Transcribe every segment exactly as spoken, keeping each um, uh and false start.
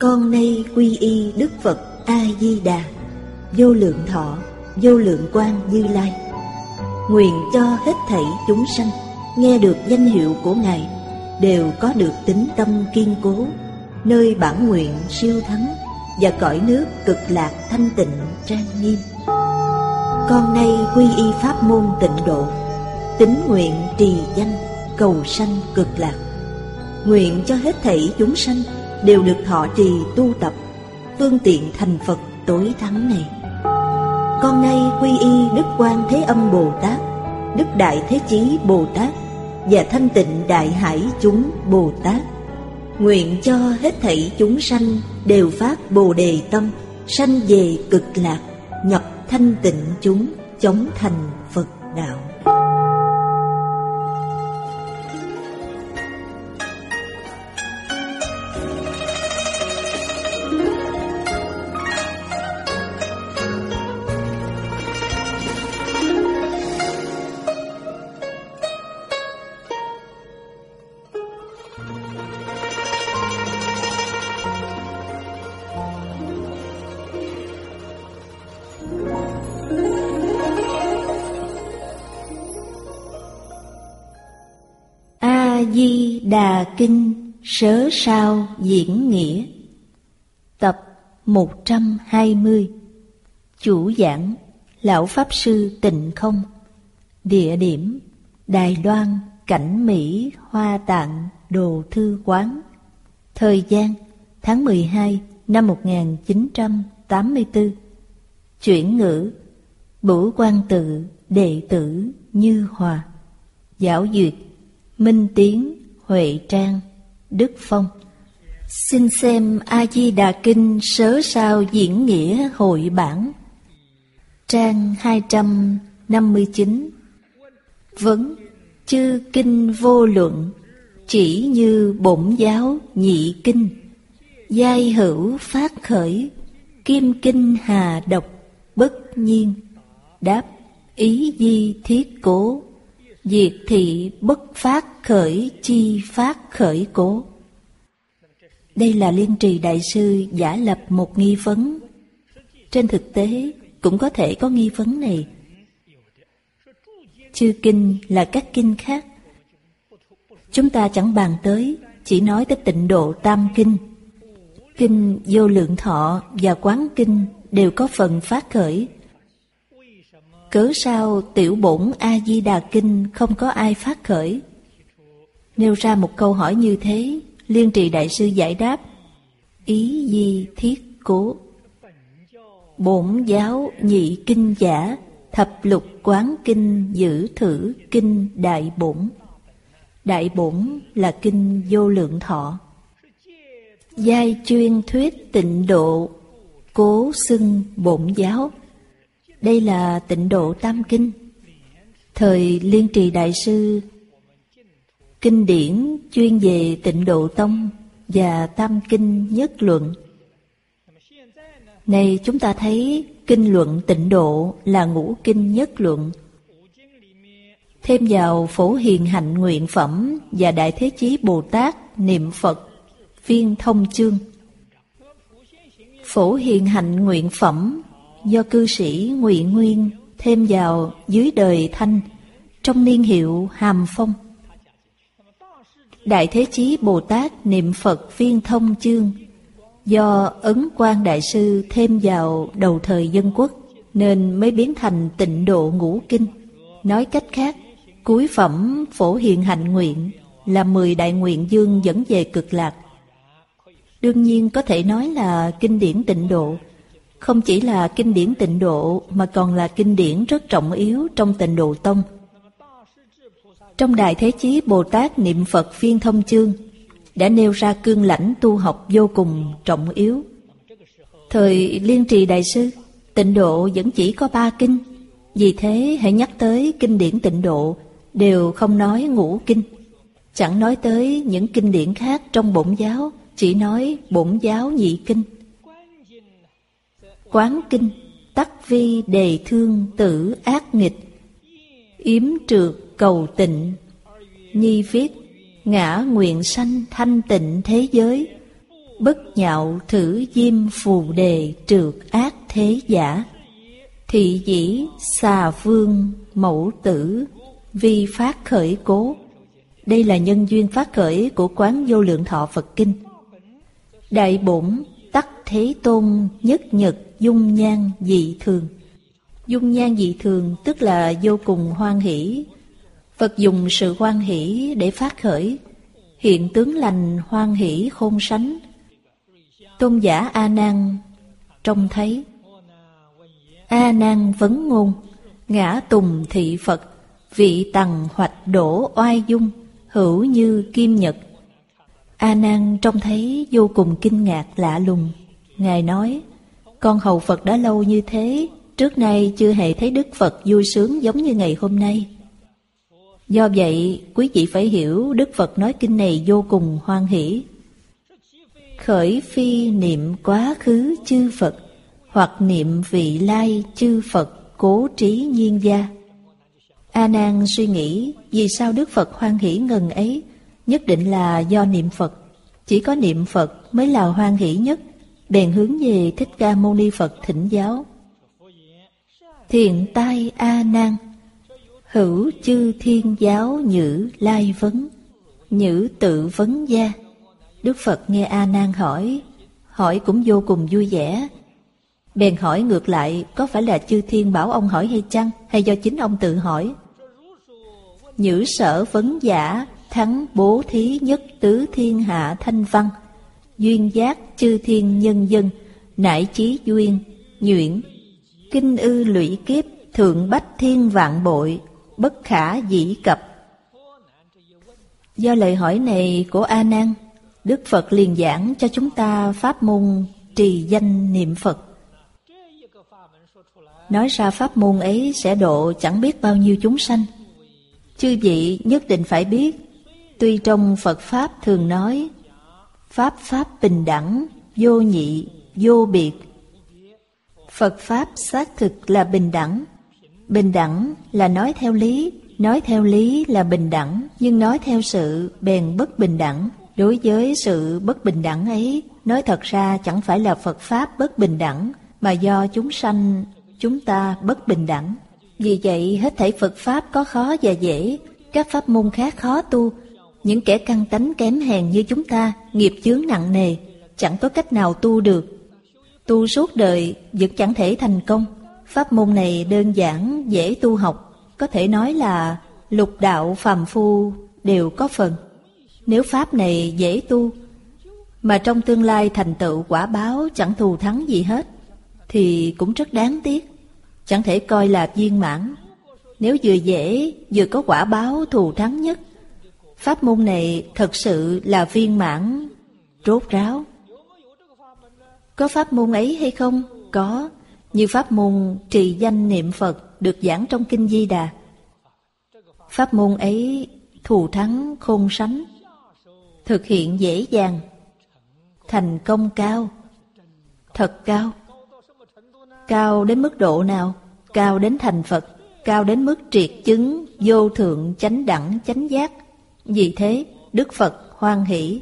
Con nay quy y Đức Phật A-di-đà, vô lượng thọ, vô lượng quang Như Lai. Nguyện cho hết thảy chúng sanh nghe được danh hiệu của Ngài đều có được tín tâm kiên cố, nơi bản nguyện siêu thắng và cõi nước cực lạc thanh tịnh trang nghiêm. Con nay quy y pháp môn tịnh độ, tín nguyện trì danh cầu sanh cực lạc. Nguyện cho hết thảy chúng sanh đều được thọ trì tu tập phương tiện thành Phật tối thắng này. Con nay quy y Đức Quan Thế Âm Bồ Tát, Đức Đại Thế Chí Bồ Tát và Thanh Tịnh Đại Hải chúng Bồ Tát. Nguyện cho hết thảy chúng sanh đều phát Bồ Đề tâm, sanh về cực lạc, nhập thanh tịnh chúng, chóng thành Phật đạo. A-di-đà Kinh Sớ Sao Diễn Nghĩa. Tập một trăm hai mươi. Chủ giảng Lão Pháp Sư Tịnh Không. Địa điểm Đài Loan, Cảnh Mỹ, Hoa Tạng, Đồ Thư Quán. Thời gian tháng mười hai năm một nghìn chín trăm tám mươi tư. Chuyển ngữ Bửu Quang Tự, đệ tử Như Hòa. Giảo duyệt Minh Tiến, Huệ Trang, Đức Phong. Xin xem A-di-đà Kinh Sớ Sao Diễn Nghĩa hội bản. Trang hai trăm năm mươi chín. Vấn: chư kinh vô luận, chỉ như bổn giáo nhị kinh, giai hữu phát khởi, kim kinh hà độc bất nhiên. Đáp: ý di thiết cố, diệt thị bất phát khởi chi phát khởi cố. Đây là Liên Trì Đại Sư giả lập một nghi vấn. Trên thực tế cũng có thể có nghi vấn này. Chư kinh là các kinh khác. Chúng ta chẳng bàn tới, chỉ nói tới Tịnh Độ Tam Kinh. Kinh Vô Lượng Thọ và Quán Kinh đều có phần phát khởi. Cớ sao Tiểu Bổn A-di-đà Kinh không có ai phát khởi? Nêu ra một câu hỏi như thế, Liên Trì Đại Sư giải đáp: ý di thiết cố. Bổn giáo nhị kinh giả, thập lục quán kinh giữ thử kinh đại bổn. Đại bổn là kinh Vô Lượng Thọ. Giai chuyên thuyết tịnh độ, cố xưng bổn giáo. Đây là Tịnh Độ Tam Kinh. Thời Liên Trì Đại Sư, kinh điển chuyên về Tịnh Độ Tông và Tam Kinh Nhất Luận. Này chúng ta thấy kinh luận Tịnh Độ là Ngũ Kinh Nhất Luận. Thêm vào Phổ Hiền Hạnh Nguyện Phẩm và Đại Thế Chí Bồ Tát Niệm Phật Viên Thông Chương. Phổ Hiền Hạnh Nguyện Phẩm do cư sĩ Ngụy Nguyên thêm vào dưới đời Thanh trong niên hiệu Hàm Phong. Đại Thế Chí Bồ Tát Niệm Phật Viên Thông Chương do Ấn Quang Đại Sư thêm vào đầu thời Dân Quốc nên mới biến thành Tịnh Độ Ngũ Kinh. Nói cách khác, cuối phẩm Phổ Hiền Hạnh Nguyện là mười đại nguyện dương dẫn về cực lạc. Đương nhiên có thể nói là kinh điển Tịnh Độ. Không chỉ là kinh điển Tịnh Độ mà còn là kinh điển rất trọng yếu trong Tịnh Độ Tông. Trong Đại Thế Chí Bồ Tát Niệm Phật Viên Thông Chương đã nêu ra cương lãnh tu học vô cùng trọng yếu. Thời Liên Trì Đại Sư, Tịnh Độ vẫn chỉ có ba kinh. Vì thế hãy nhắc tới kinh điển Tịnh Độ đều không nói ngũ kinh. Chẳng nói tới những kinh điển khác trong bổn giáo, chỉ nói bổn giáo nhị kinh. Quán kinh tắc vi đề thương tử ác nghịch, yếm trượt cầu tịnh. Nhi viết ngã nguyện sanh thanh tịnh thế giới, Bất nhạo thử diêm phù đề trượt ác thế giả. Thị dĩ xà vương mẫu tử vi phát khởi cố. Đây là nhân duyên phát khởi của Quán Vô Lượng Thọ Phật Kinh. Đại bổn tắc Thế Tôn nhất nhật dung nhan dị thường. Dung nhan dị thường tức là vô cùng hoan hỷ. Phật dùng sự hoan hỷ để phát khởi hiện tướng lành hoan hỷ khôn sánh. Tôn giả A Nan trông thấy. A Nan vấn ngôn, ngã tùng thị Phật, vị tằng hoạch đổ oai dung, hữu như kim nhật. A Nan trông thấy vô cùng kinh ngạc lạ lùng. Ngài nói, con hầu Phật đã lâu như thế, trước nay chưa hề thấy Đức Phật vui sướng giống như ngày hôm nay. Do vậy, quý vị phải hiểu Đức Phật nói kinh này vô cùng hoan hỷ. Khởi phi niệm quá khứ chư Phật, hoặc niệm vị lai chư Phật cố trí nhiên gia. A Nan suy nghĩ, vì sao Đức Phật hoan hỷ ngần ấy? Nhất định là do niệm Phật. Chỉ có niệm Phật mới là hoan hỷ nhất. Bèn hướng về Thích Ca Mâu Ni Phật thỉnh giáo. Thiện tai A Nan, hữu chư thiên giáo nhữ lai vấn, nhữ tự vấn gia. Đức Phật nghe A Nan hỏi, hỏi cũng vô cùng vui vẻ. Bèn hỏi ngược lại, có phải là chư thiên bảo ông hỏi hay chăng, hay do chính ông tự hỏi? Nhữ sở vấn giả, thắng bố thí nhất tứ thiên hạ thanh văn, duyên giác chư thiên nhân dân, nải chí duyên, nhuyễn, kinh ư lụy kiếp, thượng bách thiên vạn bội, bất khả dĩ cập. Do lời hỏi này của A Nan, Đức Phật liền giảng cho chúng ta pháp môn trì danh niệm Phật. Nói ra pháp môn ấy sẽ độ chẳng biết bao nhiêu chúng sanh. Chư vị nhất định phải biết, tuy trong Phật Pháp thường nói Pháp Pháp bình đẳng, vô nhị, vô biệt. Phật Pháp xác thực là bình đẳng. Bình đẳng là nói theo lý, nói theo lý là bình đẳng, nhưng nói theo sự bèn bất bình đẳng. Đối với sự bất bình đẳng ấy, nói thật ra chẳng phải là Phật Pháp bất bình đẳng, mà do chúng sanh chúng ta bất bình đẳng. Vì vậy hết thảy Phật Pháp có khó và dễ, các pháp môn khác khó tu. Những kẻ căn tánh kém hèn như chúng ta, nghiệp chướng nặng nề, chẳng có cách nào tu được. Tu suốt đời vẫn chẳng thể thành công. Pháp môn này đơn giản, dễ tu học, có thể nói là lục đạo phàm phu đều có phần. Nếu pháp này dễ tu, mà trong tương lai thành tựu quả báo chẳng thù thắng gì hết, thì cũng rất đáng tiếc, chẳng thể coi là viên mãn. Nếu vừa dễ, vừa có quả báo thù thắng nhất, pháp môn này thật sự là viên mãn, rốt ráo. Có pháp môn ấy hay không? Có, như pháp môn trì danh niệm Phật được giảng trong Kinh Di Đà. Pháp môn ấy thù thắng khôn sánh, thực hiện dễ dàng, thành công cao, thật cao. Cao đến mức độ nào? Cao đến thành Phật, cao đến mức triệt chứng vô thượng chánh đẳng chánh giác. Vì thế Đức Phật hoan hỷ.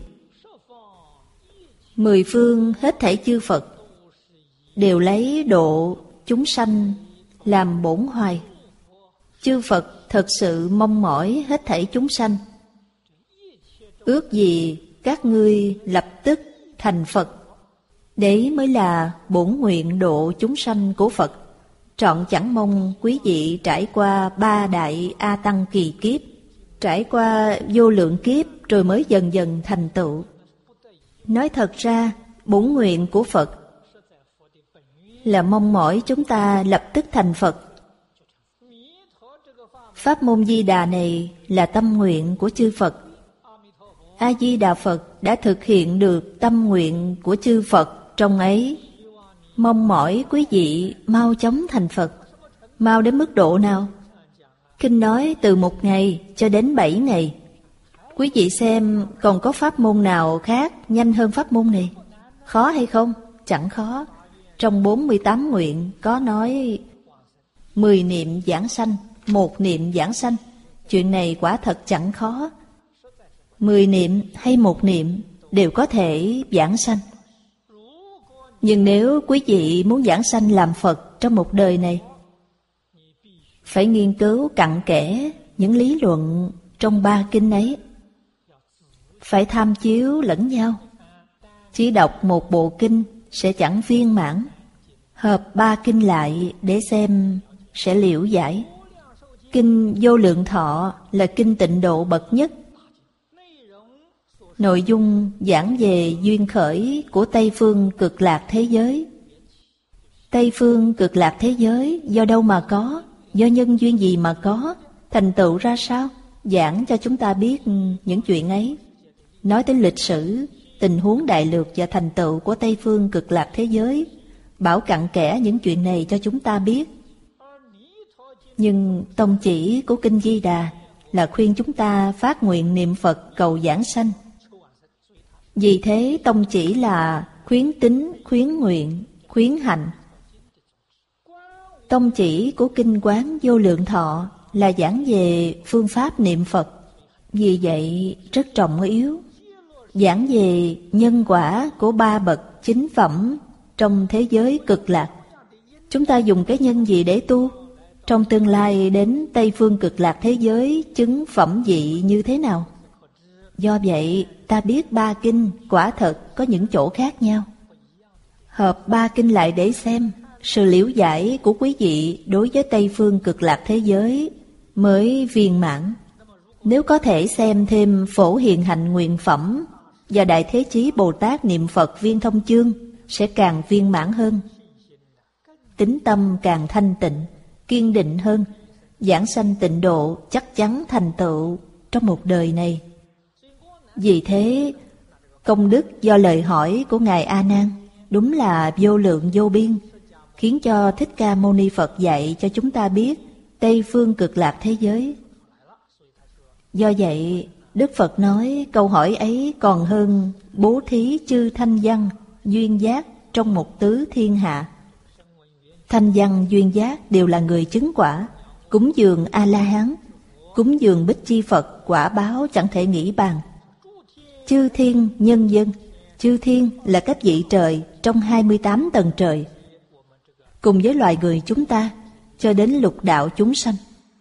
Mười phương hết thảy chư Phật đều lấy độ chúng sanh làm bổn hoài. Chư Phật thật sự mong mỏi hết thảy chúng sanh, ước gì các ngươi lập tức thành Phật. Đấy mới là bổn nguyện độ chúng sanh của Phật. Trọn chẳng mong quý vị trải qua ba đại A Tăng kỳ kiếp, trải qua vô lượng kiếp rồi mới dần dần thành tựu. Nói thật ra, bổn nguyện của Phật là mong mỏi chúng ta lập tức thành Phật. Pháp môn Di Đà này là tâm nguyện của chư Phật. A Di Đà Phật đã thực hiện được tâm nguyện của chư Phật trong ấy. Mong mỏi quý vị mau chóng thành Phật. Mau đến mức độ nào? Kinh nói từ một ngày cho đến bảy ngày. Quý vị xem còn có pháp môn nào khác nhanh hơn pháp môn này? Khó hay không? Chẳng khó. Trong bốn mươi tám nguyện có nói mười niệm giảng sanh, một niệm giảng sanh. Chuyện này quả thật chẳng khó. Mười niệm hay một niệm đều có thể giảng sanh. Nhưng nếu quý vị muốn giảng sanh làm Phật trong một đời này, phải nghiên cứu cặn kẽ những lý luận trong ba kinh ấy, phải tham chiếu lẫn nhau. Chỉ đọc một bộ kinh sẽ chẳng viên mãn, hợp ba kinh lại để xem sẽ liễu giải. Kinh Vô Lượng Thọ là kinh tịnh độ bậc nhất. Nội dung giảng về duyên khởi của Tây Phương Cực Lạc thế giới. Tây Phương Cực Lạc thế giới do đâu mà có, do nhân duyên gì mà có, thành tựu ra sao, giảng cho chúng ta biết những chuyện ấy. Nói đến lịch sử, tình huống đại lược và thành tựu của Tây Phương Cực Lạc thế giới, bảo cặn kẽ những chuyện này cho chúng ta biết. Nhưng tông chỉ của Kinh Di Đà là khuyên chúng ta phát nguyện niệm Phật cầu giảng sanh. Vì thế tông chỉ là khuyến tín, khuyến nguyện, khuyến hành. Tông chỉ của Kinh Quán Vô Lượng Thọ là giảng về phương pháp niệm Phật, vì vậy rất trọng yếu. Giảng về nhân quả của ba bậc chính phẩm trong thế giới cực lạc. Chúng ta dùng cái nhân gì để tu? Trong tương lai đến Tây Phương Cực Lạc thế giới chứng phẩm vị như thế nào? Do vậy ta biết ba kinh quả thật có những chỗ khác nhau. Hợp ba kinh lại để xem sự liễu giải của quý vị đối với Tây Phương Cực Lạc thế giới mới viên mãn. Nếu có thể xem thêm Phổ Hiền Hạnh Nguyện Phẩm và Đại Thế Chí Bồ Tát Niệm Phật Viên Thông Chương sẽ càng viên mãn hơn. Tính tâm càng thanh tịnh, kiên định hơn, giảng sanh tịnh độ chắc chắn thành tựu trong một đời này. Vì thế, công đức do lời hỏi của Ngài A Nan đúng là vô lượng vô biên, khiến cho Thích Ca Mâu Ni Phật dạy cho chúng ta biết Tây Phương Cực Lạc thế giới. Do vậy, Đức Phật nói câu hỏi ấy còn hơn bố thí chư thanh văn, duyên giác trong một tứ thiên hạ. Thanh văn duyên giác đều là người chứng quả, cúng dường A-la-hán, cúng dường Bích Chi Phật quả báo chẳng thể nghĩ bàn. Chư thiên nhân dân, chư thiên là các vị trời trong hai mươi tám tầng trời, cùng với loài người chúng ta cho đến lục đạo chúng sanh.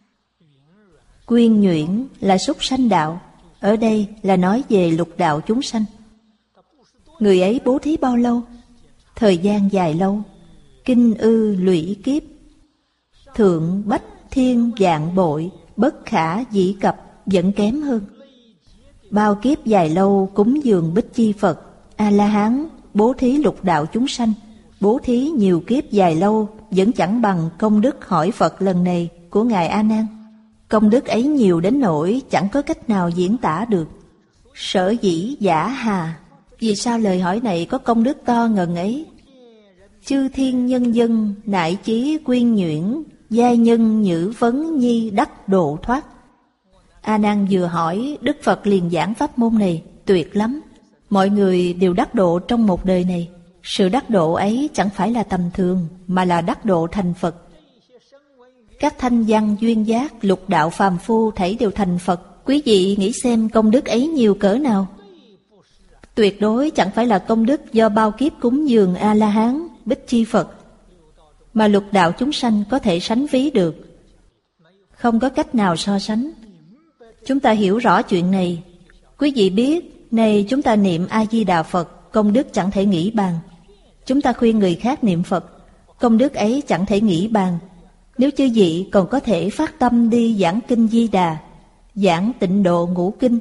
Quyên nhuyễn là súc sanh đạo, ở đây là nói về lục đạo chúng sanh. Người ấy bố thí bao lâu? Thời gian dài lâu, kinh ư lũy kiếp, thượng bách thiên vạn bội, bất khả dĩ cập, vẫn kém hơn. Bao kiếp dài lâu cúng dường Bích Chi Phật, A-la-hán, bố thí lục đạo chúng sanh, bố thí nhiều kiếp dài lâu vẫn chẳng bằng công đức hỏi Phật lần này của Ngài A Nan. Công đức ấy nhiều đến nỗi chẳng có cách nào diễn tả được. Sở dĩ giả hà, vì sao lời hỏi này có công đức to ngần ấy? Chư thiên nhân dân nại chí quyên nhuyễn, giai nhân nhữ vấn nhi đắc độ thoát. A Nan vừa hỏi, Đức Phật liền giảng pháp môn này tuyệt lắm. Mọi người đều đắc độ trong một đời này. Sự đắc độ ấy chẳng phải là tầm thường, mà là đắc độ thành Phật. Các thanh văn duyên giác, lục đạo phàm phu thảy đều thành Phật. Quý vị nghĩ xem công đức ấy nhiều cỡ nào? Tuyệt đối chẳng phải là công đức do bao kiếp cúng dường A-la-hán, Bích Chi Phật, mà lục đạo chúng sanh có thể sánh ví được. Không có cách nào so sánh. Chúng ta hiểu rõ chuyện này. Quý vị biết, này chúng ta niệm A-di-đà Phật, công đức chẳng thể nghĩ bàn. Chúng ta khuyên người khác niệm Phật, công đức ấy chẳng thể nghĩ bàn. Nếu chư vị còn có thể phát tâm đi giảng kinh Di Đà, giảng tịnh độ ngũ kinh,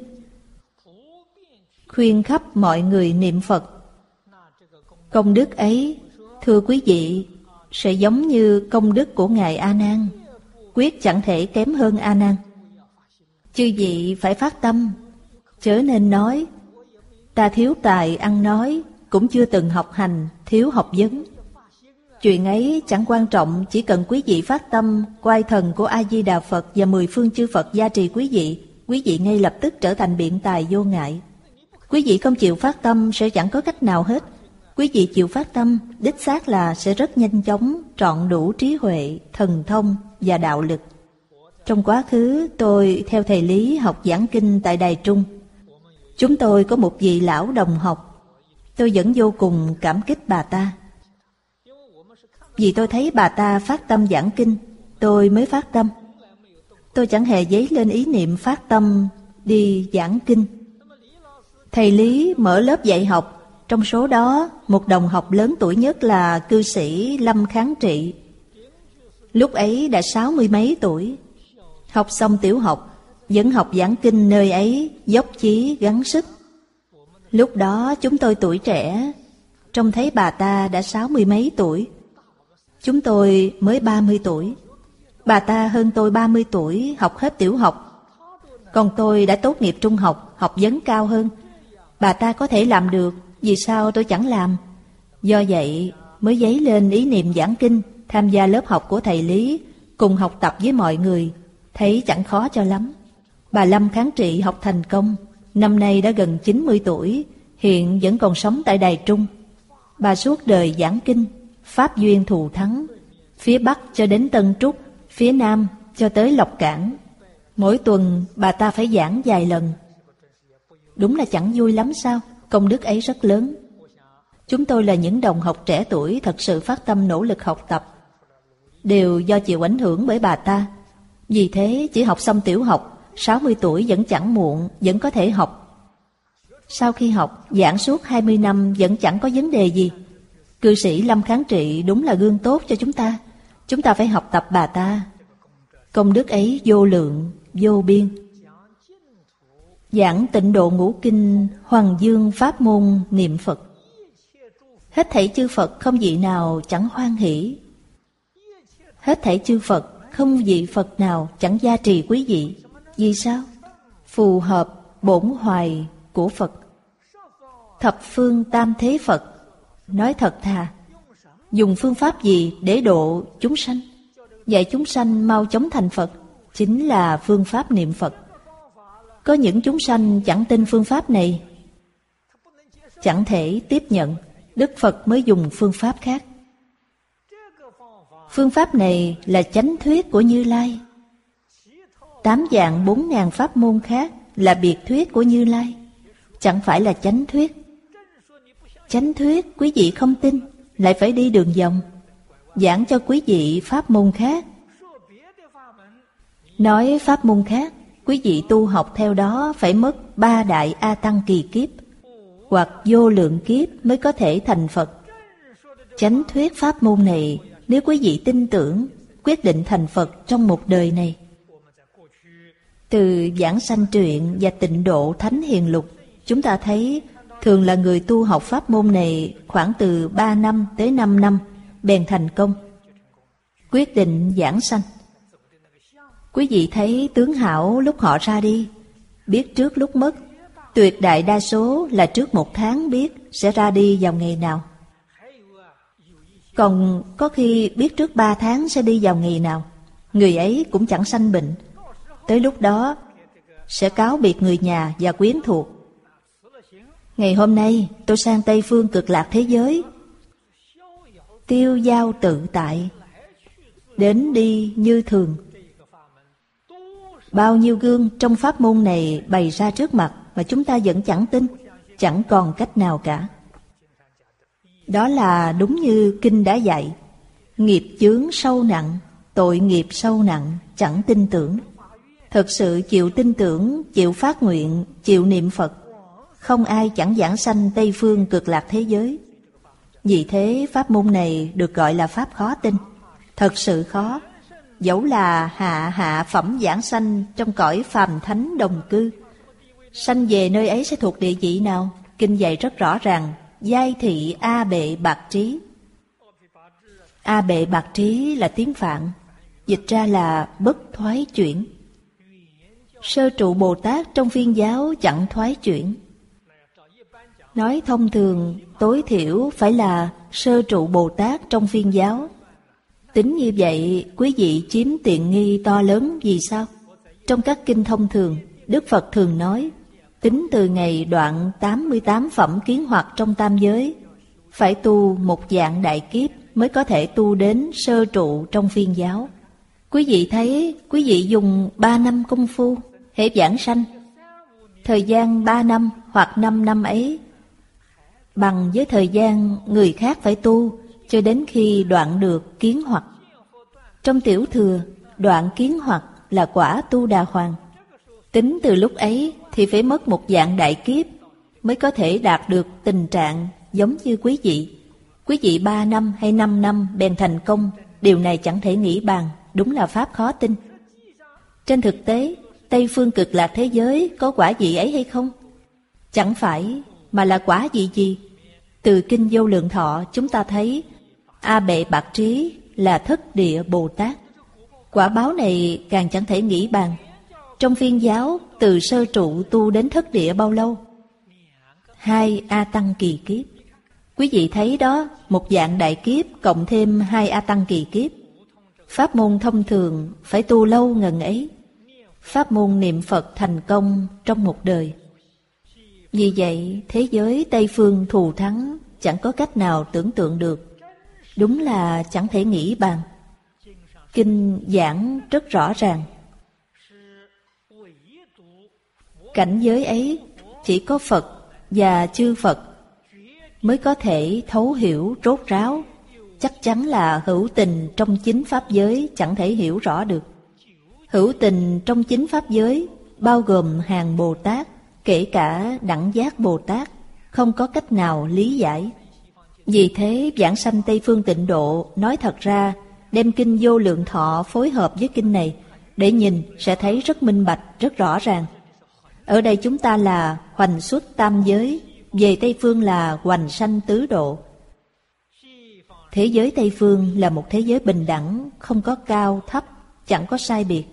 khuyên khắp mọi người niệm Phật, công đức ấy, thưa quý vị, sẽ giống như công đức của Ngài A Nan, quyết chẳng thể kém hơn A Nan. Chư vị phải phát tâm, chớ nên nói ta thiếu tài ăn nói, cũng chưa từng học hành, thiếu học vấn. Chuyện ấy chẳng quan trọng, chỉ cần quý vị phát tâm, oai thần của A-di-đà Phật và mười phương chư Phật gia trì quý vị, quý vị ngay lập tức trở thành biện tài vô ngại. Quý vị không chịu phát tâm sẽ chẳng có cách nào hết. Quý vị chịu phát tâm, đích xác là sẽ rất nhanh chóng trọn đủ trí huệ, thần thông và đạo lực. Trong quá khứ tôi theo thầy Lý học giảng kinh tại Đài Trung. Chúng tôi có một vị lão đồng học, tôi vẫn vô cùng cảm kích bà ta. Vì tôi thấy bà ta phát tâm giảng kinh, tôi mới phát tâm. Tôi chẳng hề dấy lên ý niệm phát tâm đi giảng kinh. Thầy Lý mở lớp dạy học, trong số đó một đồng học lớn tuổi nhất là cư sĩ Lâm Kháng Trị. Lúc ấy đã sáu mươi mấy tuổi, học xong tiểu học, vẫn học giảng kinh nơi ấy, dốc chí gắng sức. Lúc đó chúng tôi tuổi trẻ, trông thấy bà ta đã sáu mươi mấy tuổi. Chúng tôi mới ba mươi tuổi. Bà ta hơn tôi ba mươi tuổi, học hết tiểu học. Còn tôi đã tốt nghiệp trung học, học vấn cao hơn. Bà ta có thể làm được, vì sao tôi chẳng làm? Do vậy mới dấy lên ý niệm giảng kinh, tham gia lớp học của thầy Lý, cùng học tập với mọi người, thấy chẳng khó cho lắm. Bà Lâm Kháng Trị học thành công, năm nay đã gần chín mươi tuổi, hiện vẫn còn sống tại Đài Trung. Bà suốt đời giảng kinh, pháp duyên thù thắng, phía Bắc cho đến Tân Trúc, phía Nam cho tới Lộc Cảng. Mỗi tuần bà ta phải giảng vài lần. Đúng là chẳng vui lắm sao? Công đức ấy rất lớn. Chúng tôi là những đồng học trẻ tuổi thật sự phát tâm nỗ lực học tập, đều do chịu ảnh hưởng bởi bà ta. Vì thế chỉ học xong tiểu học, sáu mươi tuổi vẫn chẳng muộn, vẫn có thể học. Sau khi học, giảng suốt hai mươi năm vẫn chẳng có vấn đề gì. Cư sĩ Lâm Kháng Trị đúng là gương tốt cho chúng ta. Chúng ta phải học tập bà ta. Công đức ấy vô lượng, vô biên. Giảng Tịnh Độ Ngũ Kinh, Hoằng Dương pháp môn niệm Phật. Hết thảy chư Phật không vị nào chẳng hoan hỷ. Hết thảy chư Phật không vị Phật nào chẳng gia trì quý vị. Vì sao? Phù hợp bổn hoài của Phật. Thập phương tam thế Phật. Nói thật thà, dùng phương pháp gì để độ chúng sanh, dạy chúng sanh mau chóng thành Phật, chính là phương pháp niệm Phật. Có những chúng sanh chẳng tin phương pháp này, chẳng thể tiếp nhận, Đức Phật mới dùng phương pháp khác. Phương pháp này là chánh thuyết của Như Lai. Tám dạng bốn ngàn pháp môn khác là biệt thuyết của Như Lai, chẳng phải là chánh thuyết. Chánh thuyết quý vị không tin, lại phải đi đường vòng, giảng cho quý vị pháp môn khác. Nói pháp môn khác, quý vị tu học theo đó phải mất ba đại A Tăng kỳ kiếp, hoặc vô lượng kiếp mới có thể thành Phật. Chánh thuyết pháp môn này, nếu quý vị tin tưởng, quyết định thành Phật trong một đời này. Từ Giảng Sanh Truyện và Tịnh Độ Thánh Hiền Lục, chúng ta thấy thường là người tu học pháp môn này khoảng từ ba năm tới năm năm bèn thành công, quyết định giảng sanh. Quý vị thấy tướng hảo lúc họ ra đi, biết trước lúc mất. Tuyệt đại đa số là trước một tháng biết sẽ ra đi vào ngày nào. Còn có khi biết trước ba tháng sẽ đi vào ngày nào. Người ấy cũng chẳng sanh bệnh. Tới lúc đó sẽ cáo biệt người nhà và quyến thuộc. Ngày hôm nay tôi sang Tây Phương Cực Lạc thế giới, tiêu dao tự tại, đến đi như thường. Bao nhiêu gương trong pháp môn này bày ra trước mặt mà chúng ta vẫn chẳng tin, chẳng còn cách nào cả. Đó là đúng như Kinh đã dạy. Nghiệp chướng sâu nặng, tội nghiệp sâu nặng, chẳng tin tưởng. Thực sự chịu tin tưởng, chịu phát nguyện, chịu niệm Phật, không ai chẳng giảng sanh Tây Phương Cực Lạc thế giới. Vì thế pháp môn này được gọi là pháp khó tin. Thật sự khó. Dẫu là hạ hạ phẩm giảng sanh trong cõi phàm thánh đồng cư, sanh về nơi ấy sẽ thuộc địa vị nào? Kinh dạy rất rõ ràng. Giai thị A bệ bạc trí. A bệ bạc trí là tiếng Phạn, dịch ra là bất thoái chuyển. Sơ trụ Bồ Tát trong phiên giáo chẳng thoái chuyển. Nói thông thường, tối thiểu phải là sơ trụ Bồ Tát trong phiên giáo. Tính như vậy, quý vị chiếm tiện nghi to lớn. Vì sao? Trong các kinh thông thường, Đức Phật thường nói, tính từ ngày đoạn tám mươi tám phẩm kiến hoặc trong tam giới, phải tu một dạng đại kiếp mới có thể tu đến sơ trụ trong phiên giáo. Quý vị thấy, quý vị dùng ba năm công phu, hễ giảng sanh, Thời gian ba năm hoặc năm năm ấy bằng với thời gian người khác phải tu cho đến khi đoạn được kiến hoặc. Trong tiểu thừa, đoạn kiến hoặc là quả tu đà hoàng. Tính từ lúc ấy thì phải mất một vạn đại kiếp mới có thể đạt được tình trạng giống như quý vị. Quý vị ba năm hay năm năm bèn thành công, điều này chẳng thể nghĩ bàn, đúng là pháp khó tin. Trên thực tế, Tây phương cực lạc thế giới có quả vị ấy hay không? Chẳng phải, mà là quả vị gì? Từ Kinh Vô Lượng Thọ chúng ta thấy A Bệ Bạc Trí là Thất Địa Bồ Tát. Quả báo này càng chẳng thể nghĩ bàn. Trong Phiên giáo, từ sơ trụ tu đến thất địa bao lâu? Hai A Tăng kỳ kiếp. Quý vị thấy đó, một vạn đại kiếp cộng thêm hai A Tăng kỳ kiếp. Pháp môn thông thường phải tu lâu ngần ấy. Pháp môn niệm Phật thành công trong một đời. Vì vậy, thế giới Tây phương thù thắng chẳng có cách nào tưởng tượng được. Đúng là chẳng thể nghĩ bàn. Kinh giảng rất rõ ràng. Cảnh giới ấy chỉ có Phật và chư Phật mới có thể thấu hiểu rốt ráo. Chắc chắn là hữu tình trong chính pháp giới chẳng thể hiểu rõ được. Hữu tình trong chính pháp giới bao gồm hàng Bồ Tát, kể cả đẳng giác Bồ Tát, không có cách nào lý giải. Vì thế giảng sanh Tây phương tịnh độ nói thật ra đem Kinh Vô Lượng Thọ phối hợp với kinh này để nhìn sẽ thấy rất minh bạch, rất rõ ràng. Ở đây chúng ta là hoành xuất tam giới, về Tây phương là hoành sanh tứ độ. Thế giới Tây phương là một thế giới bình đẳng, không có cao thấp, chẳng có sai biệt.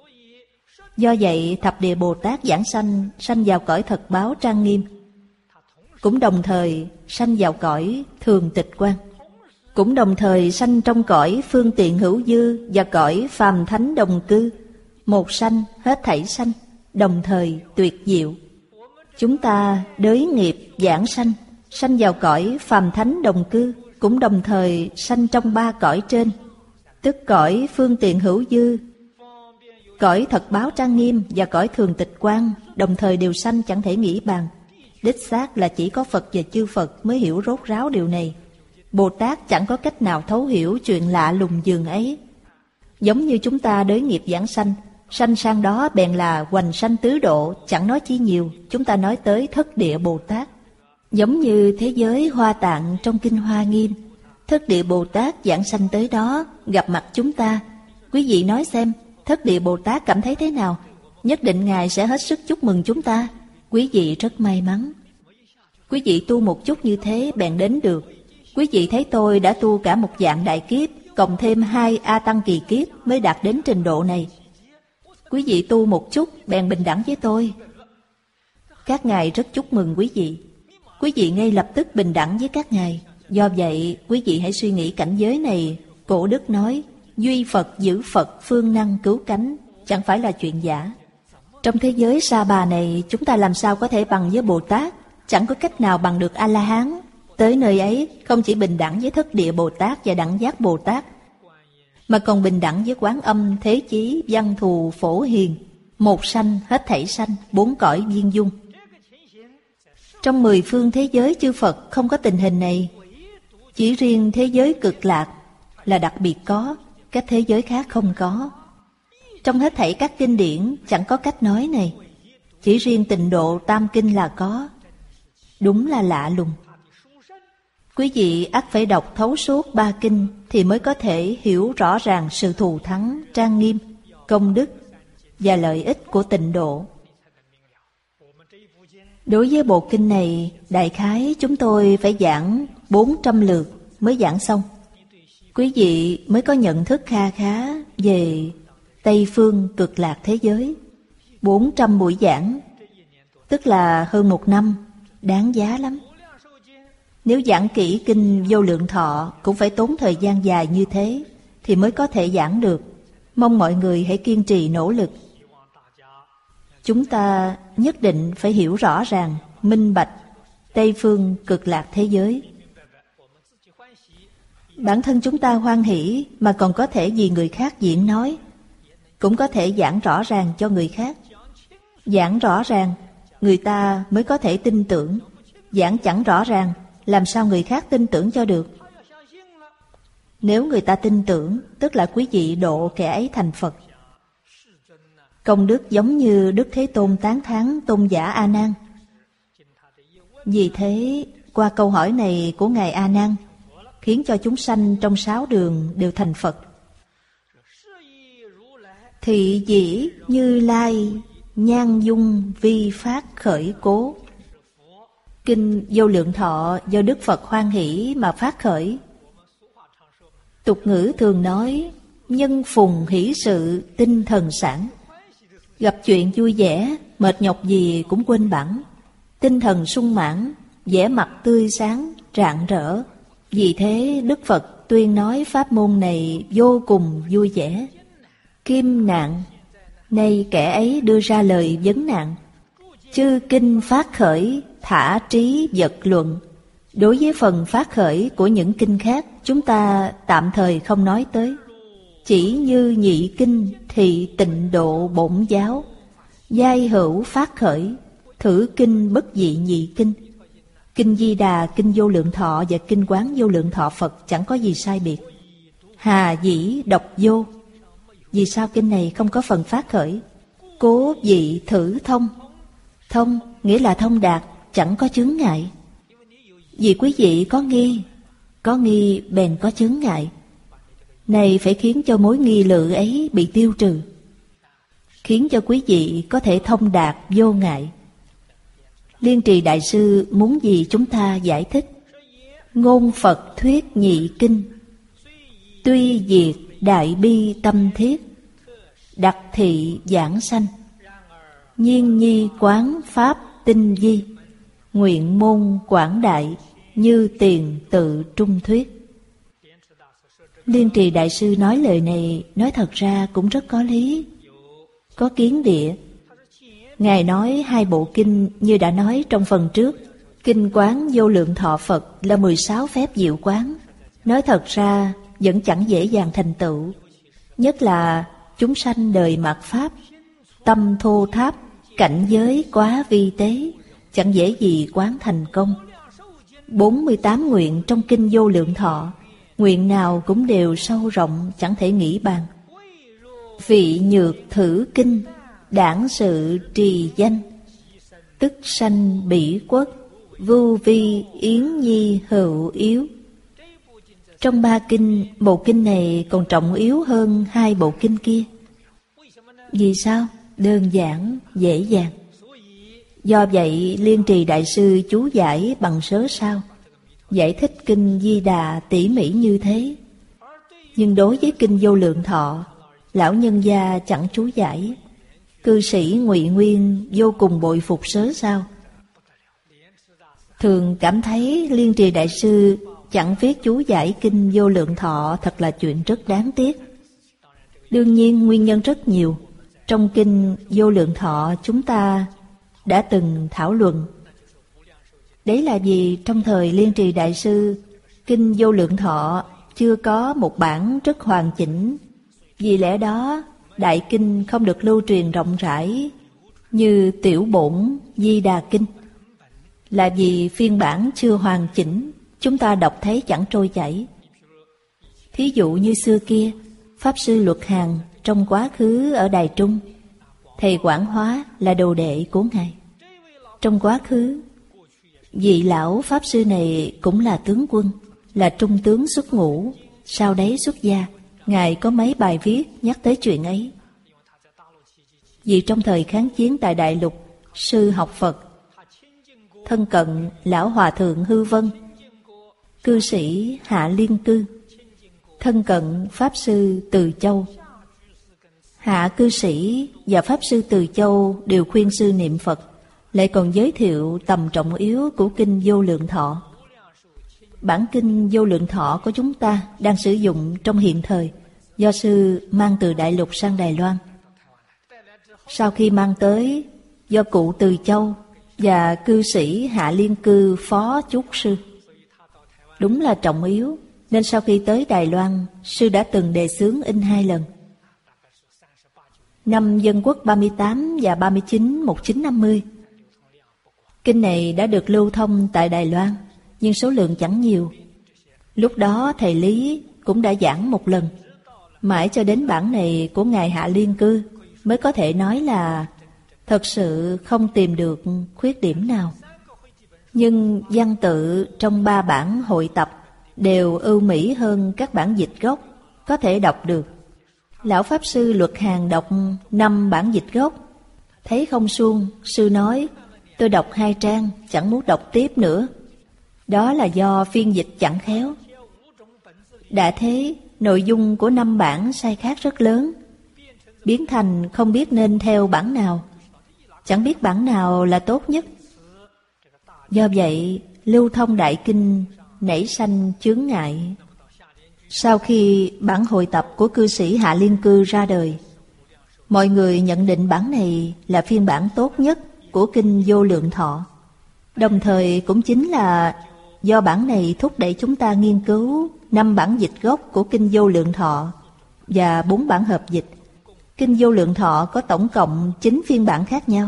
Do vậy thập địa Bồ Tát giảng sanh, sanh vào cõi thật báo trang nghiêm, cũng đồng thời sanh vào cõi thường tịch quan, cũng đồng thời sanh trong cõi phương tiện hữu dư và cõi phàm thánh đồng cư. Một sanh hết thảy sanh, đồng thời tuyệt diệu. Chúng ta đới nghiệp giảng sanh, sanh vào cõi phàm thánh đồng cư, cũng đồng thời sanh trong ba cõi trên, tức cõi phương tiện hữu dư, cõi thật báo trang nghiêm và cõi thường tịch quan, đồng thời đều sanh chẳng thể nghĩ bàn. Đích xác là chỉ có Phật và chư Phật mới hiểu rốt ráo điều này. Bồ Tát chẳng có cách nào thấu hiểu chuyện lạ lùng dường ấy. Giống như chúng ta đới nghiệp giảng sanh, sanh sang đó bèn là hoành sanh tứ độ, chẳng nói chi nhiều, chúng ta nói tới thất địa Bồ Tát. Giống như thế giới Hoa Tạng trong Kinh Hoa Nghiêm, thất địa Bồ Tát giảng sanh tới đó, gặp mặt chúng ta. Quý vị nói xem, thất địa Bồ Tát cảm thấy thế nào? Nhất định Ngài sẽ hết sức chúc mừng chúng ta. Quý vị rất may mắn. Quý vị tu một chút như thế bèn đến được. Quý vị thấy tôi đã tu cả một vạn đại kiếp, cộng thêm hai A Tăng kỳ kiếp mới đạt đến trình độ này. Quý vị tu một chút bèn bình đẳng với tôi. Các ngài rất chúc mừng quý vị. Quý vị ngay lập tức bình đẳng với các ngài. Do vậy, quý vị hãy suy nghĩ cảnh giới này. Cổ đức nói, duy Phật giữ Phật, phương năng cứu cánh, chẳng phải là chuyện giả. Trong thế giới Sa Bà này, chúng ta làm sao có thể bằng với Bồ Tát? Chẳng có cách nào bằng được A-la-hán. Tới nơi ấy, không chỉ bình đẳng với thất địa Bồ Tát và đẳng giác Bồ Tát, mà còn bình đẳng với Quán Âm, Thế Chí, Văn Thù, Phổ Hiền, một sanh, hết thảy sanh, bốn cõi viên dung. Trong mười phương thế giới chư Phật không có tình hình này. Chỉ riêng thế giới Cực Lạc là đặc biệt có, các thế giới khác không có. Trong hết thảy các kinh điển chẳng có cách nói này. Chỉ riêng Tịnh Độ Tam Kinh là có. Đúng là lạ lùng. Quý vị ắt phải đọc thấu suốt ba kinh thì mới có thể hiểu rõ ràng sự thù thắng, trang nghiêm, công đức và lợi ích của tịnh độ. Đối với bộ kinh này, đại khái chúng tôi phải giảng bốn trăm lượt mới giảng xong. Quý vị mới có nhận thức kha khá về Tây phương Cực Lạc thế giới. bốn trăm buổi giảng, tức là hơn một năm, đáng giá lắm. Nếu giảng kỹ Kinh Vô Lượng Thọ cũng phải tốn thời gian dài như thế thì mới có thể giảng được. Mong mọi người hãy kiên trì nỗ lực. Chúng ta nhất định phải hiểu rõ ràng, minh bạch Tây phương Cực Lạc thế giới. Bản thân chúng ta hoan hỷ mà còn có thể vì người khác diễn nói, cũng có thể giảng rõ ràng cho người khác. Giảng rõ ràng người ta mới có thể tin tưởng. Giảng chẳng rõ ràng, làm sao người khác tin tưởng cho được? Nếu người ta tin tưởng, tức là quý vị độ kẻ ấy thành Phật. Công đức giống như Đức Thế Tôn tán thán tôn giả A Nan. Vì thế, qua câu hỏi này của Ngài A Nan, khiến cho chúng sanh trong sáu đường đều thành Phật. Thị dĩ Như Lai, nhan dung vi phát khởi cố. Kinh Vô Lượng Thọ do Đức Phật hoan hỷ mà phát khởi. Tục ngữ thường nói, nhân phùng hỷ sự tinh thần sản. Gặp chuyện vui vẻ, mệt nhọc gì cũng quên bẵng, tinh thần sung mãn, vẻ mặt tươi sáng, rạng rỡ. Vì thế Đức Phật tuyên nói pháp môn này vô cùng vui vẻ. Kim nạn, nay kẻ ấy đưa ra lời vấn nạn. Chư kinh phát khởi, thả trí vật luận. Đối với phần phát khởi của những kinh khác, chúng ta tạm thời không nói tới. Chỉ như nhị kinh thì tịnh độ bổn giáo, giai hữu phát khởi, thử kinh bất dị nhị kinh. Kinh Di Đà, Kinh Vô Lượng Thọ và Kinh Quán Vô Lượng Thọ Phật chẳng có gì sai biệt. Hà dĩ độc vô. Vì sao kinh này không có phần phát khởi? Cố dị thử thông. Thông nghĩa là thông đạt, chẳng có chướng ngại. Vì quý vị có nghi, có nghi bèn có chướng ngại. Này phải khiến cho mối nghi lự ấy bị tiêu trừ, khiến cho quý vị có thể thông đạt vô ngại. Liên Trì Đại Sư muốn gì chúng ta giải thích. Ngôn Phật thuyết nhị kinh, tuy diệt đại bi tâm thiết, đặc thị giảng sanh, nhiên nhi quán pháp tinh di, nguyện môn quảng đại, như tiền tự trung thuyết. Liên Trì Đại Sư nói lời này, nói thật ra cũng rất có lý, có kiến địa. Ngài nói hai bộ kinh như đã nói trong phần trước. Kinh Quán Vô Lượng Thọ Phật là mười sáu phép diệu quán. Nói thật ra vẫn chẳng dễ dàng thành tựu. Nhất là chúng sanh đời mạt Pháp, tâm thô tháp, cảnh giới quá vi tế, chẳng dễ gì quán thành công. bốn mươi tám nguyện trong Kinh Vô Lượng Thọ, nguyện nào cũng đều sâu rộng, chẳng thể nghĩ bàn. Vị nhược thử kinh, đảng sự trì danh, tức sanh bỉ quốc, vu vi yến nhi hữu yếu. Trong ba kinh, bộ kinh này còn trọng yếu hơn hai bộ kinh kia. Vì sao? Đơn giản, dễ dàng. Do vậy Liên Trì Đại Sư chú giải bằng sớ sao, giải thích Kinh Di Đà tỉ mỉ như thế. Nhưng đối với Kinh Vô Lượng Thọ, lão nhân gia chẳng chú giải. Cư sĩ Ngụy Nguyên vô cùng bội phục sớ sao. Thường cảm thấy Liên Trì Đại Sư chẳng viết chú giải Kinh Vô Lượng Thọ thật là chuyện rất đáng tiếc. Đương nhiên nguyên nhân rất nhiều. Trong Kinh Vô Lượng Thọ chúng ta đã từng thảo luận. Đấy là vì trong thời Liên Trì Đại Sư, Kinh Vô Lượng Thọ chưa có một bản rất hoàn chỉnh. Vì lẽ đó Đại Kinh không được lưu truyền rộng rãi như Tiểu Bổn Di Đà Kinh. Là vì phiên bản chưa hoàn chỉnh, chúng ta đọc thấy chẳng trôi chảy. Thí dụ như xưa kia, Pháp Sư Luật Hàn trong quá khứ ở Đài Trung, thầy Quảng Hóa là đồ đệ của Ngài. Trong quá khứ, vị lão Pháp Sư này cũng là tướng quân, là trung tướng xuất ngũ, sau đấy xuất gia. Ngài có mấy bài viết nhắc tới chuyện ấy. Vì trong thời kháng chiến tại Đại Lục, sư học Phật, thân cận lão hòa thượng Hư Vân, cư sĩ Hạ Liên Cư, thân cận Pháp Sư Từ Châu. Hạ cư sĩ và Pháp Sư Từ Châu đều khuyên sư niệm Phật, lại còn giới thiệu tầm trọng yếu của Kinh Vô Lượng Thọ. Bản Kinh Vô Lượng Thọ của chúng ta đang sử dụng trong hiện thời, do sư mang từ Đại Lục sang Đài Loan. Sau khi mang tới, do cụ Từ Châu và cư sĩ Hạ Liên Cư phó chúc sư. Đúng là trọng yếu, nên sau khi tới Đài Loan, sư đã từng đề xướng in hai lần. Năm Dân Quốc ba mươi tám và ba mươi chín một nghìn chín trăm năm mươi, Kinh này đã được lưu thông tại Đài Loan, nhưng số lượng chẳng nhiều. Lúc đó thầy Lý cũng đã giảng một lần. Mãi cho đến bản này của Ngài Hạ Liên Cư mới có thể nói là thật sự không tìm được khuyết điểm nào. Nhưng văn tự trong ba bản hội tập đều ưu mỹ hơn các bản dịch gốc, có thể đọc được. Lão Pháp Sư Luật Hàn đọc năm bản dịch gốc, thấy không suông, sư nói: tôi đọc hai trang, chẳng muốn đọc tiếp nữa. Đó là do phiên dịch chẳng khéo. Đã thế, nội dung của năm bản sai khác rất lớn, biến thành không biết nên theo bản nào, chẳng biết bản nào là tốt nhất. Do vậy, lưu thông đại kinh nảy sanh chướng ngại. Sau khi bản hội tập của cư sĩ Hạ Liên Cư ra đời, mọi người nhận định bản này là phiên bản tốt nhất của kinh Vô Lượng Thọ. Đồng thời cũng chính là do bản này thúc đẩy chúng ta nghiên cứu năm bản dịch gốc của kinh Vô Lượng Thọ và bốn bản hợp dịch. Kinh Vô Lượng Thọ có tổng cộng chín phiên bản khác nhau.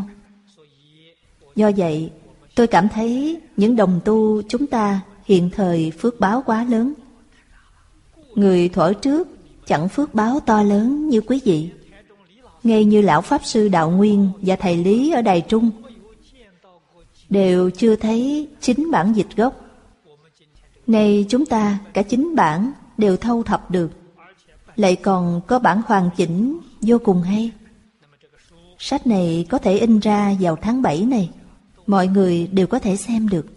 Do vậy, tôi cảm thấy những đồng tu chúng ta hiện thời phước báo quá lớn. Người thuở trước chẳng phước báo to lớn như quý vị. Ngay như Lão Pháp Sư Đạo Nguyên và Thầy Lý ở Đài Trung đều chưa thấy chính bản dịch gốc. Nay chúng ta cả chín bản đều thâu thập được, lại còn có bản hoàn chỉnh vô cùng hay. Sách này có thể in ra vào tháng bảy này, mọi người đều có thể xem được.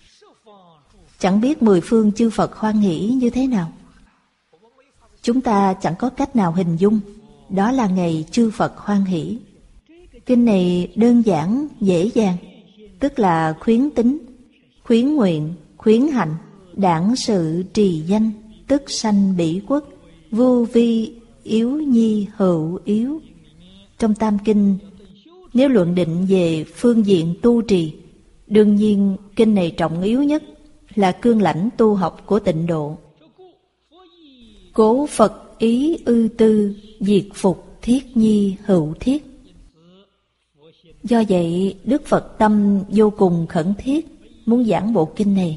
Chẳng biết mười phương chư Phật hoan hỷ như thế nào. Chúng ta chẳng có cách nào hình dung, đó là ngày chư Phật hoan hỷ. Kinh này đơn giản, dễ dàng, tức là khuyến tính, khuyến nguyện, khuyến hạnh, đảng sự trì danh, tức sanh bỉ quốc, vô vi yếu nhi hữu yếu. Trong Tam Kinh, nếu luận định về phương diện tu trì, đương nhiên kinh này trọng yếu nhất là cương lãnh tu học của tịnh độ. Cố Phật ý ư tư, diệt phục thiết nhi hữu thiết. Do vậy, Đức Phật tâm vô cùng khẩn thiết muốn giảng bộ kinh này.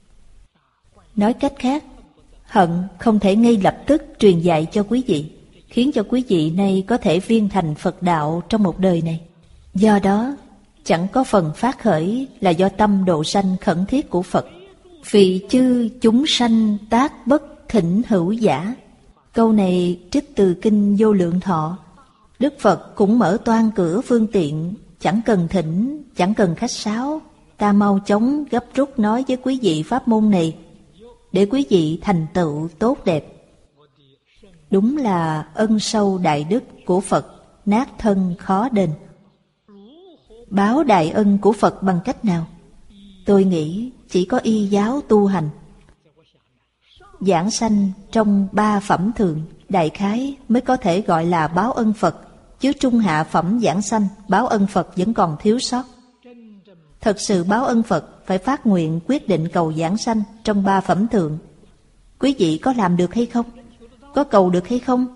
Nói cách khác, hận không thể ngay lập tức truyền dạy cho quý vị, khiến cho quý vị nay có thể viên thành Phật đạo trong một đời này. Do đó, chẳng có phần phát khởi là do tâm độ sanh khẩn thiết của Phật. Vì chư chúng sanh tác bất thỉnh hữu giả. Câu này trích từ kinh Vô Lượng Thọ. Đức Phật cũng mở toan cửa phương tiện, chẳng cần thỉnh, chẳng cần khách sáo. Ta mau chóng gấp rút nói với quý vị pháp môn này, để quý vị thành tựu tốt đẹp. Đúng là ân sâu đại đức của Phật, nát thân khó đền. Báo đại ân của Phật bằng cách nào? Tôi nghĩ chỉ có y giáo tu hành. Giảng sanh trong ba phẩm thượng, đại khái mới có thể gọi là báo ân Phật, chứ trung hạ phẩm giảng sanh, báo ân Phật vẫn còn thiếu sót. Thật sự báo ân Phật phải phát nguyện quyết định cầu giảng sanh trong ba phẩm thượng. Quý vị có làm được hay không? Có cầu được hay không?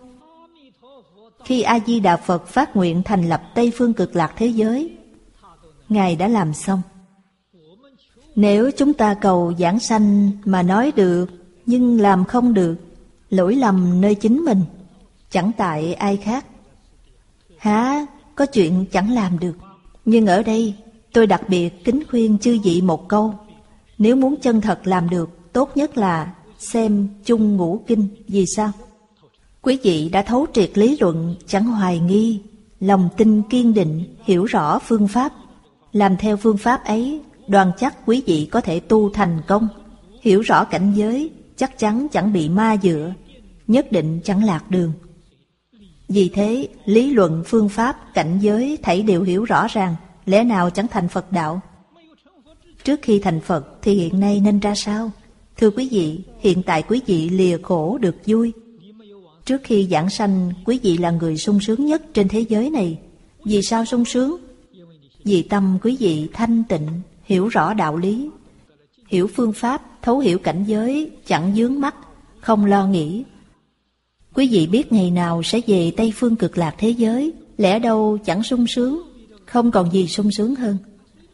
Khi A-di-đà Phật phát nguyện thành lập Tây Phương Cực Lạc thế giới, Ngài đã làm xong. Nếu chúng ta cầu giảng sanh mà nói được nhưng làm không được, lỗi lầm nơi chính mình, chẳng tại ai khác. Há có chuyện chẳng làm được. Nhưng ở đây tôi đặc biệt kính khuyên chư vị một câu. Nếu muốn chân thật làm được, tốt nhất là xem chung ngũ kinh. Vì sao? Quý vị đã thấu triệt lý luận, chẳng hoài nghi, lòng tin kiên định, hiểu rõ phương pháp. Làm theo phương pháp ấy, đoan chắc quý vị có thể tu thành công. Hiểu rõ cảnh giới, chắc chắn chẳng bị ma dựa, nhất định chẳng lạc đường. Vì thế, lý luận, phương pháp, cảnh giới thảy đều hiểu rõ ràng, lẽ nào chẳng thành Phật đạo? Trước khi thành Phật thì hiện nay nên ra sao? Thưa quý vị, hiện tại quý vị lìa khổ được vui. Trước khi giảng sanh, quý vị là người sung sướng nhất trên thế giới này. Vì sao sung sướng? Vì tâm quý vị thanh tịnh, hiểu rõ đạo lý, hiểu phương pháp, thấu hiểu cảnh giới, chẳng vướng mắc, không lo nghĩ. Quý vị biết ngày nào sẽ về Tây Phương Cực Lạc thế giới, lẽ đâu chẳng sung sướng, không còn gì sung sướng hơn.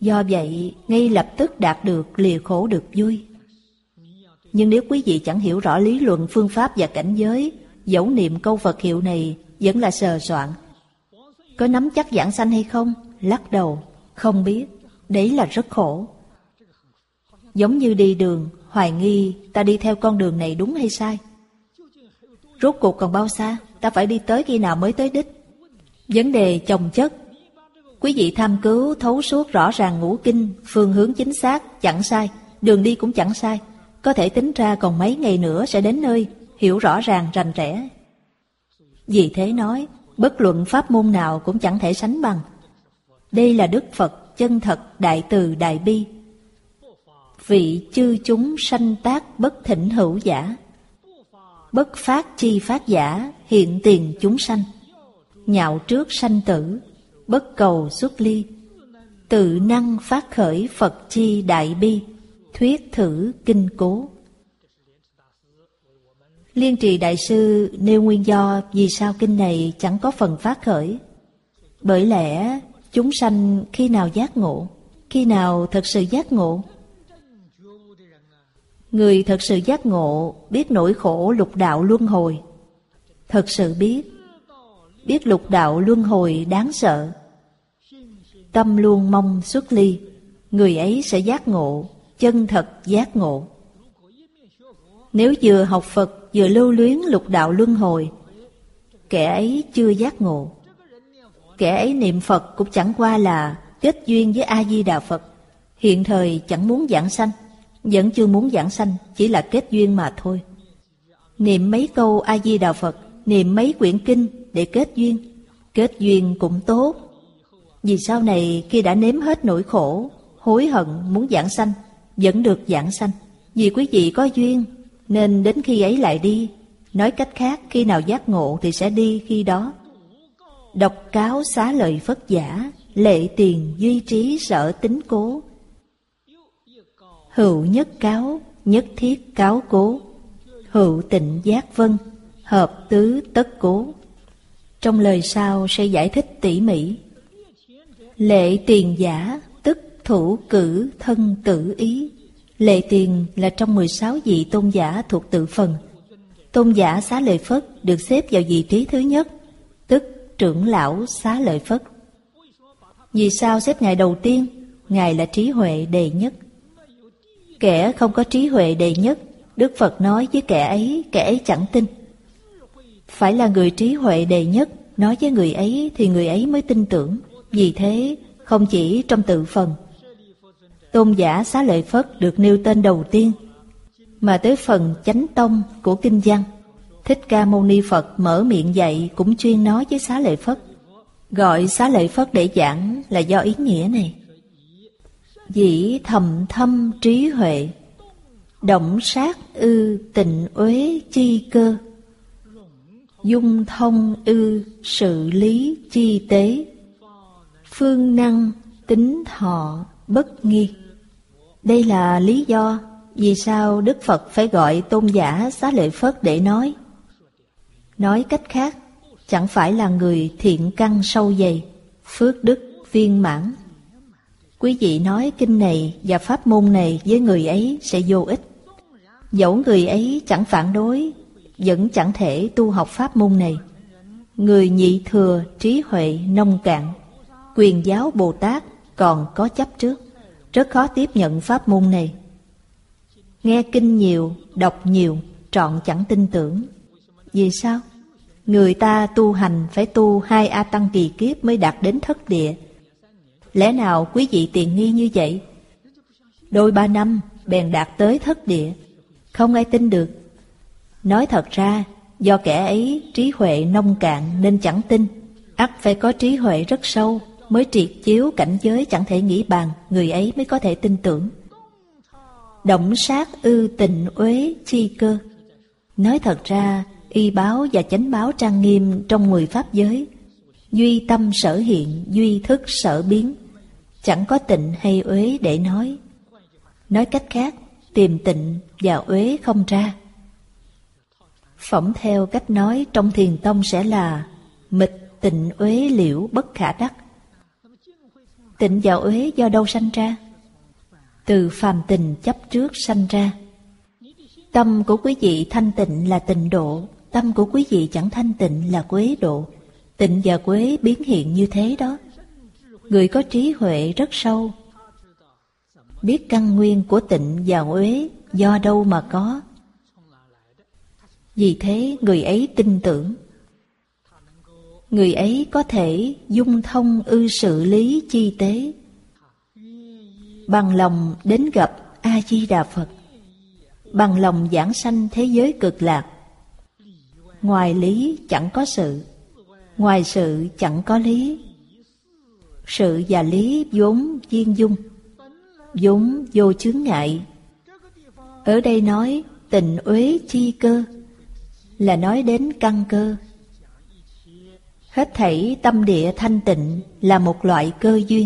Do vậy, ngay lập tức đạt được lìa khổ được vui. Nhưng nếu quý vị chẳng hiểu rõ lý luận, phương pháp và cảnh giới, dẫu niệm câu Phật hiệu này vẫn là sờ soạn. Có nắm chắc giảng sanh hay không? Lắc đầu, không biết. Đấy là rất khổ. Giống như đi đường, hoài nghi ta đi theo con đường này đúng hay sai. Rốt cuộc còn bao xa? Ta phải đi tới khi nào mới tới đích? Vấn đề chồng chất. Quý vị tham cứu thấu suốt rõ ràng ngũ kinh, phương hướng chính xác, chẳng sai, đường đi cũng chẳng sai. Có thể tính ra còn mấy ngày nữa sẽ đến nơi, hiểu rõ ràng rành rẽ. Vì thế nói, bất luận pháp môn nào cũng chẳng thể sánh bằng. Đây là Đức Phật chân thật, đại từ, đại bi. Vị chư chúng sanh tác bất thỉnh hữu giả, bất phát chi phát giả, hiện tiền chúng sanh. Nhạo trước sanh tử, bất cầu xuất ly, tự năng phát khởi Phật chi đại bi, thuyết thử kinh cố. Liên Trì Đại Sư nêu nguyên do vì sao kinh này chẳng có phần phát khởi. Bởi lẽ chúng sanh khi nào giác ngộ, khi nào thật sự giác ngộ? Người thật sự giác ngộ biết nỗi khổ lục đạo luân hồi. Thật sự biết, biết lục đạo luân hồi đáng sợ. Tâm luôn mong xuất ly, người ấy sẽ giác ngộ, chân thật giác ngộ. Nếu vừa học Phật vừa lưu luyến lục đạo luân hồi, kẻ ấy chưa giác ngộ. Kẻ ấy niệm Phật cũng chẳng qua là kết duyên với A-di-đà Phật. Hiện thời chẳng muốn giảng sanh, vẫn chưa muốn giảng sanh, chỉ là kết duyên mà thôi. Niệm mấy câu A-di-đà Phật, niệm mấy quyển kinh để kết duyên. Kết duyên cũng tốt. Vì sau này khi đã nếm hết nỗi khổ, hối hận muốn giảng sanh, vẫn được giảng sanh. Vì quý vị có duyên, nên đến khi ấy lại đi. Nói cách khác, khi nào giác ngộ thì sẽ đi khi đó. Độc cáo xá lợi Phất giả, lệ tiền duy trí sở tính cố. Hữu nhất cáo, nhất thiết cáo cố. Hữu tịnh giác vân, hợp tứ tất cố. Trong lời sau sẽ giải thích tỉ mỉ. Lệ tiền giả, tức thủ cử thân tự ý. Lệ tiền là trong mười sáu vị tôn giả thuộc tự phần. Tôn giả Xá Lợi Phất được xếp vào vị trí thứ nhất, tức trưởng lão Xá Lợi Phất. Vì sao xếp Ngài đầu tiên? Ngài là trí huệ đệ nhất. Kẻ không có trí huệ đệ nhất, Đức Phật nói với kẻ ấy, kẻ ấy chẳng tin. Phải là người trí huệ đệ nhất nói với người ấy thì người ấy mới tin tưởng. Vì thế, không chỉ trong tự phần, tôn giả Xá Lợi Phất được nêu tên đầu tiên, mà tới phần chánh tông của kinh văn, Thích Ca Mâu Ni Phật mở miệng dạy cũng chuyên nói với Xá Lợi Phất. Gọi Xá Lợi Phất để giảng là do ý nghĩa này. Dĩ thầm thâm trí huệ, động sát ư tịnh uế chi cơ, dung thông ư sự lý chi tế, phương năng tính thọ bất nghi. Đây là lý do vì sao Đức Phật phải gọi tôn giả Xá Lợi Phất để nói. Nói cách khác, chẳng phải là người thiện căn sâu dày, phước đức viên mãn. Quý vị nói kinh này và pháp môn này với người ấy sẽ vô ích. Dẫu người ấy chẳng phản đối, vẫn chẳng thể tu học pháp môn này. Người nhị thừa trí huệ nông cạn, Quyền giáo Bồ Tát còn có chấp trước, rất khó tiếp nhận pháp môn này. Nghe kinh nhiều, đọc nhiều, trọn chẳng tin tưởng. Vì sao? Người ta tu hành phải tu hai A Tăng kỳ kiếp mới đạt đến thất địa. Lẽ nào quý vị tiện nghi như vậy? Đôi ba năm bèn đạt tới thất địa, không ai tin được. Nói thật ra, do kẻ ấy trí huệ nông cạn nên chẳng tin. Ắt phải có trí huệ rất sâu mới triệt chiếu cảnh giới chẳng thể nghĩ bàn, người ấy mới có thể tin tưởng. Động sát ư tịnh uế chi cơ. Nói thật ra, y báo và chánh báo trang nghiêm trong mười pháp giới, duy tâm sở hiện, duy thức sở biến, chẳng có tịnh hay uế để nói. Nói cách khác, tìm tịnh và uế không ra. Phỏng theo cách nói trong Thiền Tông sẽ là mịch tịnh uế liễu bất khả đắc. Tịnh và uế do đâu sanh ra? Từ phàm tình chấp trước sanh ra. Tâm của quý vị thanh tịnh là tịnh độ, tâm của quý vị chẳng thanh tịnh là quế độ. Tịnh và quế biến hiện như thế đó. Người có trí huệ rất sâu, biết căn nguyên của tịnh và uế do đâu mà có. Vì thế người ấy tin tưởng. Người ấy có thể dung thông ư sự lý chi tế, bằng lòng đến gặp A-di-đà Phật, bằng lòng giảng sanh thế giới cực lạc. Ngoài lý chẳng có sự, ngoài sự chẳng có lý. Sự và lý vốn viên dung, vốn vô chướng ngại. Ở đây nói tịnh uế chi cơ, là nói đến căn cơ. Hết thảy tâm địa thanh tịnh là một loại cơ duyên.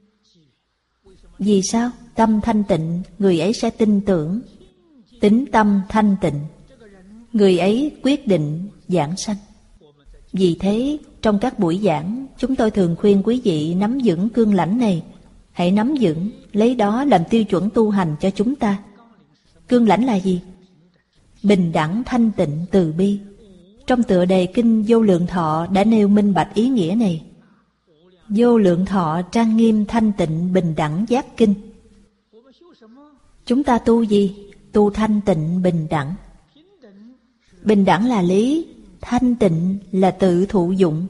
Vì sao? Tâm thanh tịnh, người ấy sẽ tin tưởng. Tính tâm thanh tịnh, người ấy quyết định giảng sanh. Vì thế, trong các buổi giảng, chúng tôi thường khuyên quý vị nắm vững cương lãnh này. Hãy nắm vững, lấy đó làm tiêu chuẩn tu hành cho chúng ta. Cương lãnh là gì? Bình đẳng thanh tịnh từ bi. Trong tựa đề Kinh Vô Lượng Thọ đã nêu minh bạch ý nghĩa này. Vô Lượng Thọ trang nghiêm thanh tịnh bình đẳng giác kinh. Chúng ta tu gì? Tu thanh tịnh bình đẳng. Bình đẳng là lý, thanh tịnh là tự thụ dụng,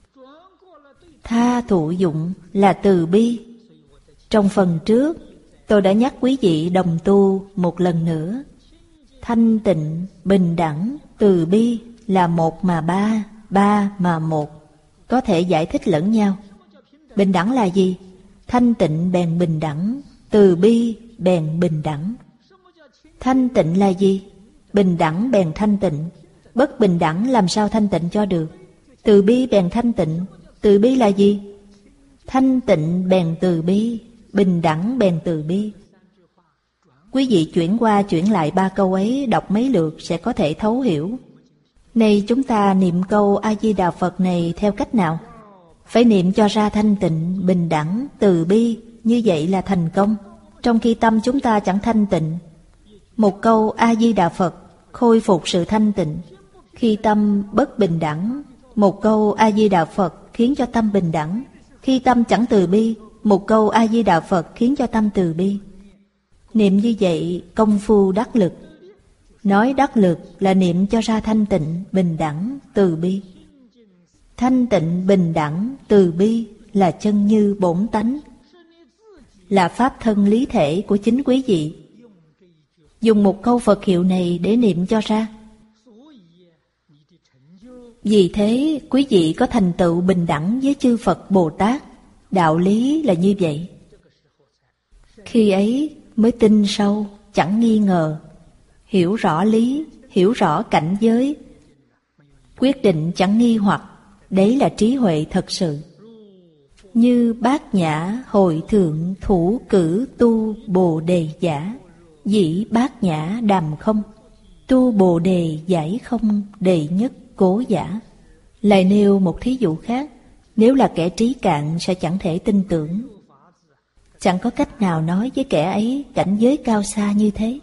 tha thụ dụng là từ bi. Trong phần trước, tôi đã nhắc quý vị đồng tu một lần nữa. Thanh tịnh, bình đẳng, từ bi là một mà ba, ba mà một, có thể giải thích lẫn nhau. Bình đẳng là gì? Thanh tịnh bèn bình đẳng, từ bi bèn bình đẳng. Thanh tịnh là gì? Bình đẳng bèn thanh tịnh. Bất bình đẳng làm sao thanh tịnh cho được? Từ bi bèn thanh tịnh. Từ bi là gì? Thanh tịnh bèn từ bi, bình đẳng bèn từ bi. Quý vị chuyển qua chuyển lại ba câu ấy đọc mấy lượt sẽ có thể thấu hiểu. Này chúng ta niệm câu A-di-đà Phật này theo cách nào? Phải niệm cho ra thanh tịnh, bình đẳng, từ bi, như vậy là thành công. Trong khi tâm chúng ta chẳng thanh tịnh, một câu A-di-đà Phật khôi phục sự thanh tịnh. Khi tâm bất bình đẳng, một câu A-di-đà Phật khiến cho tâm bình đẳng. Khi tâm chẳng từ bi, một câu A-di-đà Phật khiến cho tâm từ bi. Niệm như vậy công phu đắc lực. Nói đắc lực là niệm cho ra thanh tịnh, bình đẳng, từ bi. Thanh tịnh, bình đẳng, từ bi là chân như bổn tánh, là pháp thân lý thể của chính quý vị. Dùng một câu Phật hiệu này để niệm cho ra. Vì thế quý vị có thành tựu bình đẳng với chư Phật Bồ Tát. Đạo lý là như vậy. Khi ấy mới tin sâu, chẳng nghi ngờ, hiểu rõ lý, hiểu rõ cảnh giới, quyết định chẳng nghi hoặc. Đấy là trí huệ thật sự. Như Bát Nhã Hội Thượng Thủ Cử Tu Bồ Đề Giả, dĩ Bát Nhã đàm không, tu Bồ Đề giải không đề nhất cố giả. Lại nêu một thí dụ khác. Nếu là kẻ trí cạn sẽ chẳng thể tin tưởng. Chẳng có cách nào nói với kẻ ấy cảnh giới cao xa như thế,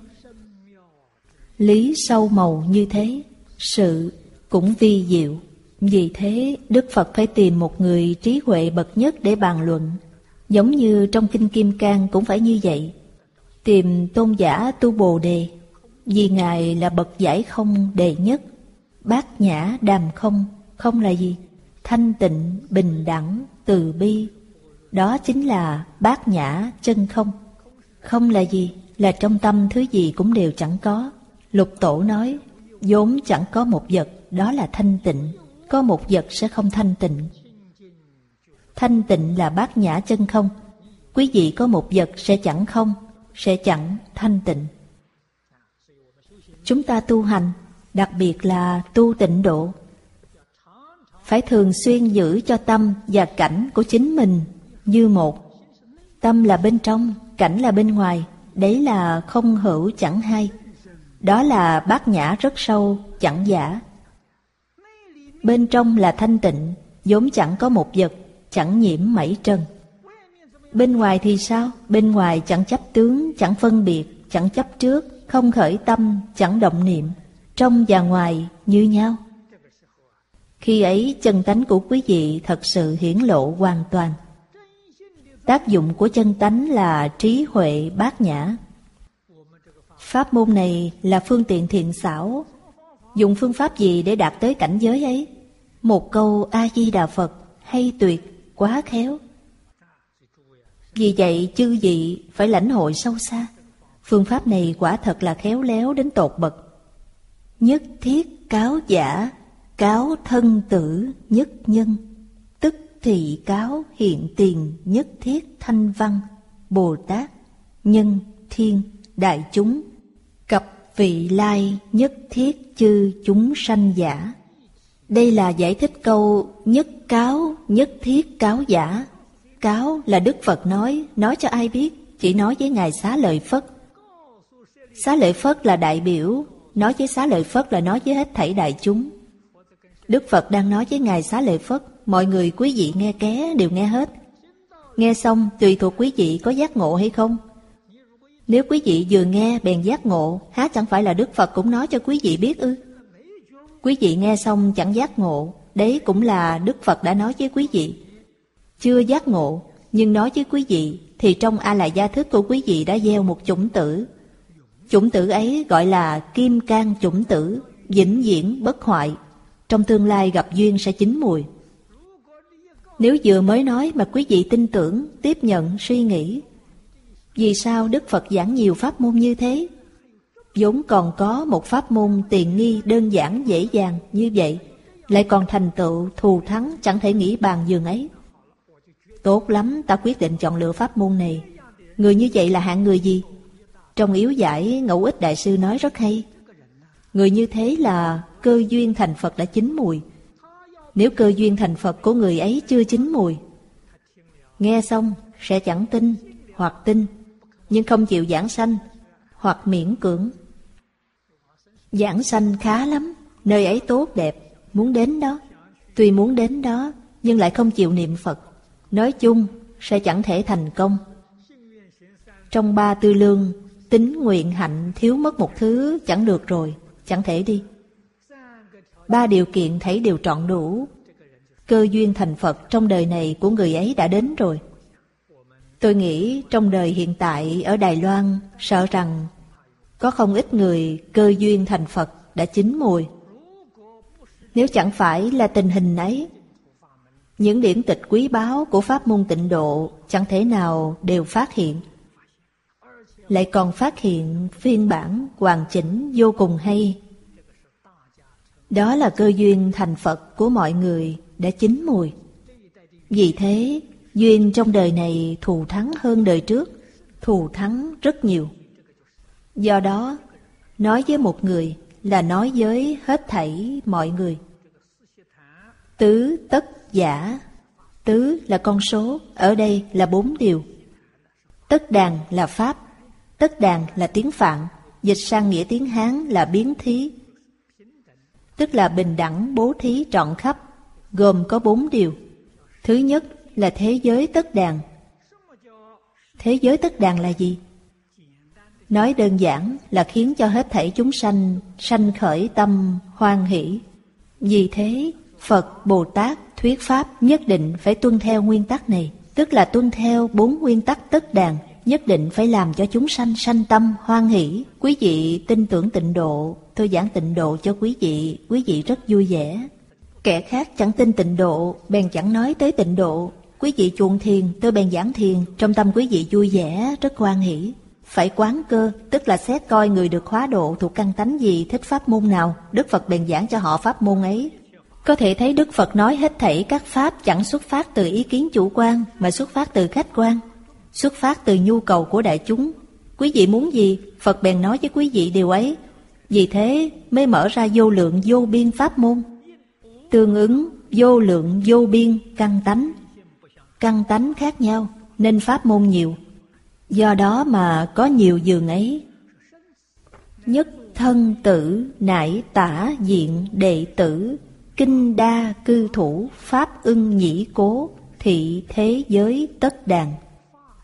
lý sâu màu như thế, sự cũng vi diệu. Vì thế Đức Phật phải tìm một người trí huệ bậc nhất để bàn luận. Giống như trong Kinh Kim Cang cũng phải như vậy. Tìm tôn giả tu Bồ Đề, vì Ngài là bậc giải không đệ nhất. Bát Nhã đàm không. Không là gì? Thanh tịnh, bình đẳng, từ bi. Đó chính là Bát Nhã chân không. Không là gì? Là trong tâm thứ gì cũng đều chẳng có. Lục Tổ nói vốn chẳng có một vật, đó là thanh tịnh. Có một vật sẽ không thanh tịnh. Thanh tịnh là Bát Nhã chân không. Quý vị có một vật sẽ chẳng không, sẽ chẳng thanh tịnh. Chúng ta tu hành, đặc biệt là tu tịnh độ, phải thường xuyên giữ cho tâm và cảnh của chính mình như một. Tâm là bên trong, cảnh là bên ngoài. Đấy là không hữu chẳng hai. Đó là Bát Nhã rất sâu, chẳng giả. Bên trong là thanh tịnh, vốn chẳng có một vật, chẳng nhiễm mảy trần. Bên ngoài thì sao? Bên ngoài chẳng chấp tướng, chẳng phân biệt, chẳng chấp trước, không khởi tâm, chẳng động niệm. Trong và ngoài như nhau. Khi ấy chân tánh của quý vị thật sự hiển lộ hoàn toàn. Tác dụng của chân tánh là trí huệ bát nhã. Pháp môn này là phương tiện thiện xảo. Dùng phương pháp gì để đạt tới cảnh giới ấy? Một câu A-di-đà Phật hay tuyệt, quá khéo. Vì vậy chư vị phải lãnh hội sâu xa. Phương pháp này quả thật là khéo léo đến tột bậc. Nhất thiết cáo giả, cáo thân tử nhất nhân. Tức thị cáo hiện tiền nhất thiết thanh văn. Bồ Tát, nhân, thiên, đại chúng. Cập vị lai nhất thiết chư chúng sanh giả. Đây là giải thích câu nhất cáo, nhất thiết cáo giả. Cáo là Đức Phật nói, nói cho ai biết? Chỉ nói với Ngài Xá Lợi Phất. Xá Lợi Phất là đại biểu, nói với Xá Lợi Phất là nói với hết thảy đại chúng. Đức Phật đang nói với Ngài Xá Lợi Phất, mọi người quý vị nghe ké đều nghe hết. Nghe xong tùy thuộc quý vị có giác ngộ hay không. Nếu quý vị vừa nghe bèn giác ngộ, há chẳng phải là Đức Phật cũng nói cho quý vị biết ư? Quý vị nghe xong chẳng giác ngộ, đấy cũng là Đức Phật đã nói với quý vị. Chưa giác ngộ, nhưng nói với quý vị, thì trong A Lại Gia Thức của quý vị đã gieo một chủng tử. Chủng tử ấy gọi là kim cang chủng tử, vĩnh viễn bất hoại. Trong tương lai gặp duyên sẽ chín mùi. Nếu vừa mới nói mà quý vị tin tưởng, tiếp nhận, suy nghĩ, vì sao Đức Phật giảng nhiều pháp môn như thế? Vốn còn có một pháp môn tiện nghi, đơn giản, dễ dàng như vậy, lại còn thành tựu, thù thắng, chẳng thể nghĩ bàn giường ấy. Tốt lắm, ta quyết định chọn lựa pháp môn này. Người như vậy là hạng người gì? Trong Yếu Giải, Ngẫu Ích Đại Sư nói rất hay. Người như thế là cơ duyên thành Phật đã chín mùi. Nếu cơ duyên thành Phật của người ấy chưa chín mùi, nghe xong sẽ chẳng tin, hoặc tin, nhưng không chịu giảng sanh, hoặc miễn cưỡng. Giảng sanh khá lắm, nơi ấy tốt đẹp, muốn đến đó. Tuy muốn đến đó, nhưng lại không chịu niệm Phật. Nói chung sẽ chẳng thể thành công. Trong ba tư lương, tín nguyện hạnh thiếu mất một thứ chẳng được rồi, chẳng thể đi. Ba điều kiện thấy đều trọn đủ. Cơ duyên thành Phật trong đời này của người ấy đã đến rồi. Tôi nghĩ trong đời hiện tại ở Đài Loan, sợ rằng có không ít người cơ duyên thành Phật đã chín mùi. Nếu chẳng phải là tình hình ấy, những điển tịch quý báu của pháp môn Tịnh Độ chẳng thể nào đều phát hiện. Lại còn phát hiện phiên bản hoàn chỉnh vô cùng hay. Đó là cơ duyên thành Phật của mọi người đã chín mùi. Vì thế, duyên trong đời này thù thắng hơn đời trước, thù thắng rất nhiều. Do đó, nói với một người là nói với hết thảy mọi người. Tứ tất giả. Tứ là con số, ở đây là bốn điều. Tất đàn là pháp. Tất đàn là tiếng Phạn, dịch sang nghĩa tiếng Hán là biến thí. Tức là bình đẳng bố thí trọn khắp, gồm có bốn điều. Thứ nhất là thế giới tất đàn. Thế giới tất đàn là gì? Nói đơn giản là khiến cho hết thảy chúng sanh sanh khởi tâm hoan hỷ. Vì thế, Phật, Bồ Tát thuyết pháp nhất định phải tuân theo nguyên tắc này, tức là tuân theo bốn nguyên tắc tất đàn, nhất định phải làm cho chúng sanh sanh tâm hoan hỷ. Quý vị tin tưởng Tịnh Độ, tôi giảng Tịnh Độ cho quý vị, quý vị rất vui vẻ. Kẻ khác chẳng tin Tịnh Độ, bèn chẳng nói tới Tịnh Độ. Quý vị chuộng thiền, tôi bèn giảng thiền, trong tâm quý vị vui vẻ, rất hoan hỷ. Phải quán cơ, tức là xét coi người được hóa độ thuộc căn tánh gì, thích pháp môn nào, Đức Phật bèn giảng cho họ pháp môn ấy. Có thể thấy Đức Phật nói hết thảy các pháp chẳng xuất phát từ ý kiến chủ quan, mà xuất phát từ khách quan, xuất phát từ nhu cầu của đại chúng. Quý vị muốn gì, Phật bèn nói với quý vị điều ấy. Vì thế mới mở ra vô lượng vô biên pháp môn, tương ứng vô lượng vô biên căn tánh. Căn tánh khác nhau nên pháp môn nhiều, do đó mà có nhiều giường ấy. Nhất thân tử nải tả diện đệ tử, kinh đa cư thủ pháp ưng nhĩ cố, thị thế giới tất đàn.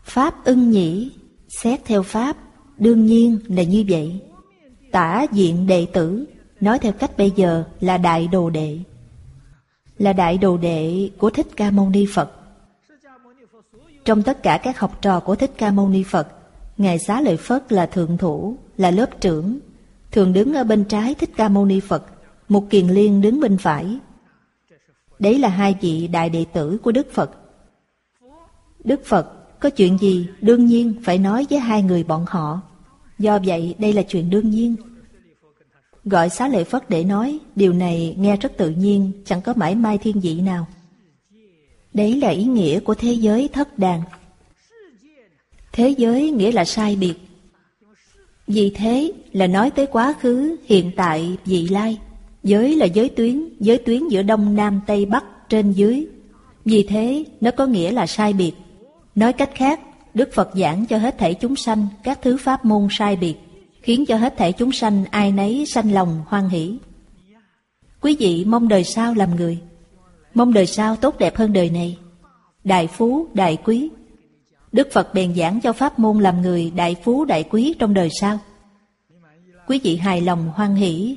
Pháp ưng nhĩ, xét theo Pháp, đương nhiên là như vậy. Tả diện đệ tử, nói theo cách bây giờ là đại đồ đệ. Là đại đồ đệ của Thích Ca Mâu Ni Phật. Trong tất cả các học trò của Thích Ca Mâu Ni Phật, Ngài Xá Lợi Phất là thượng thủ, là lớp trưởng, thường đứng ở bên trái Thích Ca Mâu Ni Phật, Mục Kiền Liên đứng bên phải. Đấy là hai vị đại đệ tử của Đức Phật. Đức Phật có chuyện gì đương nhiên phải nói với hai người bọn họ. Do vậy đây là chuyện đương nhiên. Gọi Xá Lợi Phất để nói, điều này nghe rất tự nhiên, chẳng có mảy may thiên vị nào. Đấy là ý nghĩa của thế giới thất đàn. Thế giới nghĩa là sai biệt. Vì thế là nói tới quá khứ, hiện tại, vị lai. Giới là giới tuyến, giới tuyến giữa đông, nam, tây, bắc, trên, dưới. Vì thế nó có nghĩa là sai biệt. Nói cách khác, Đức Phật giảng cho hết thảy chúng sanh các thứ pháp môn sai biệt, khiến cho hết thảy chúng sanh ai nấy sanh lòng hoan hỷ. Quý vị mong đời sau làm người, mong đời sau tốt đẹp hơn đời này, đại phú, đại quý. Đức Phật bèn giảng cho pháp môn làm người đại phú, đại quý trong đời sau. Quý vị hài lòng hoan hỷ.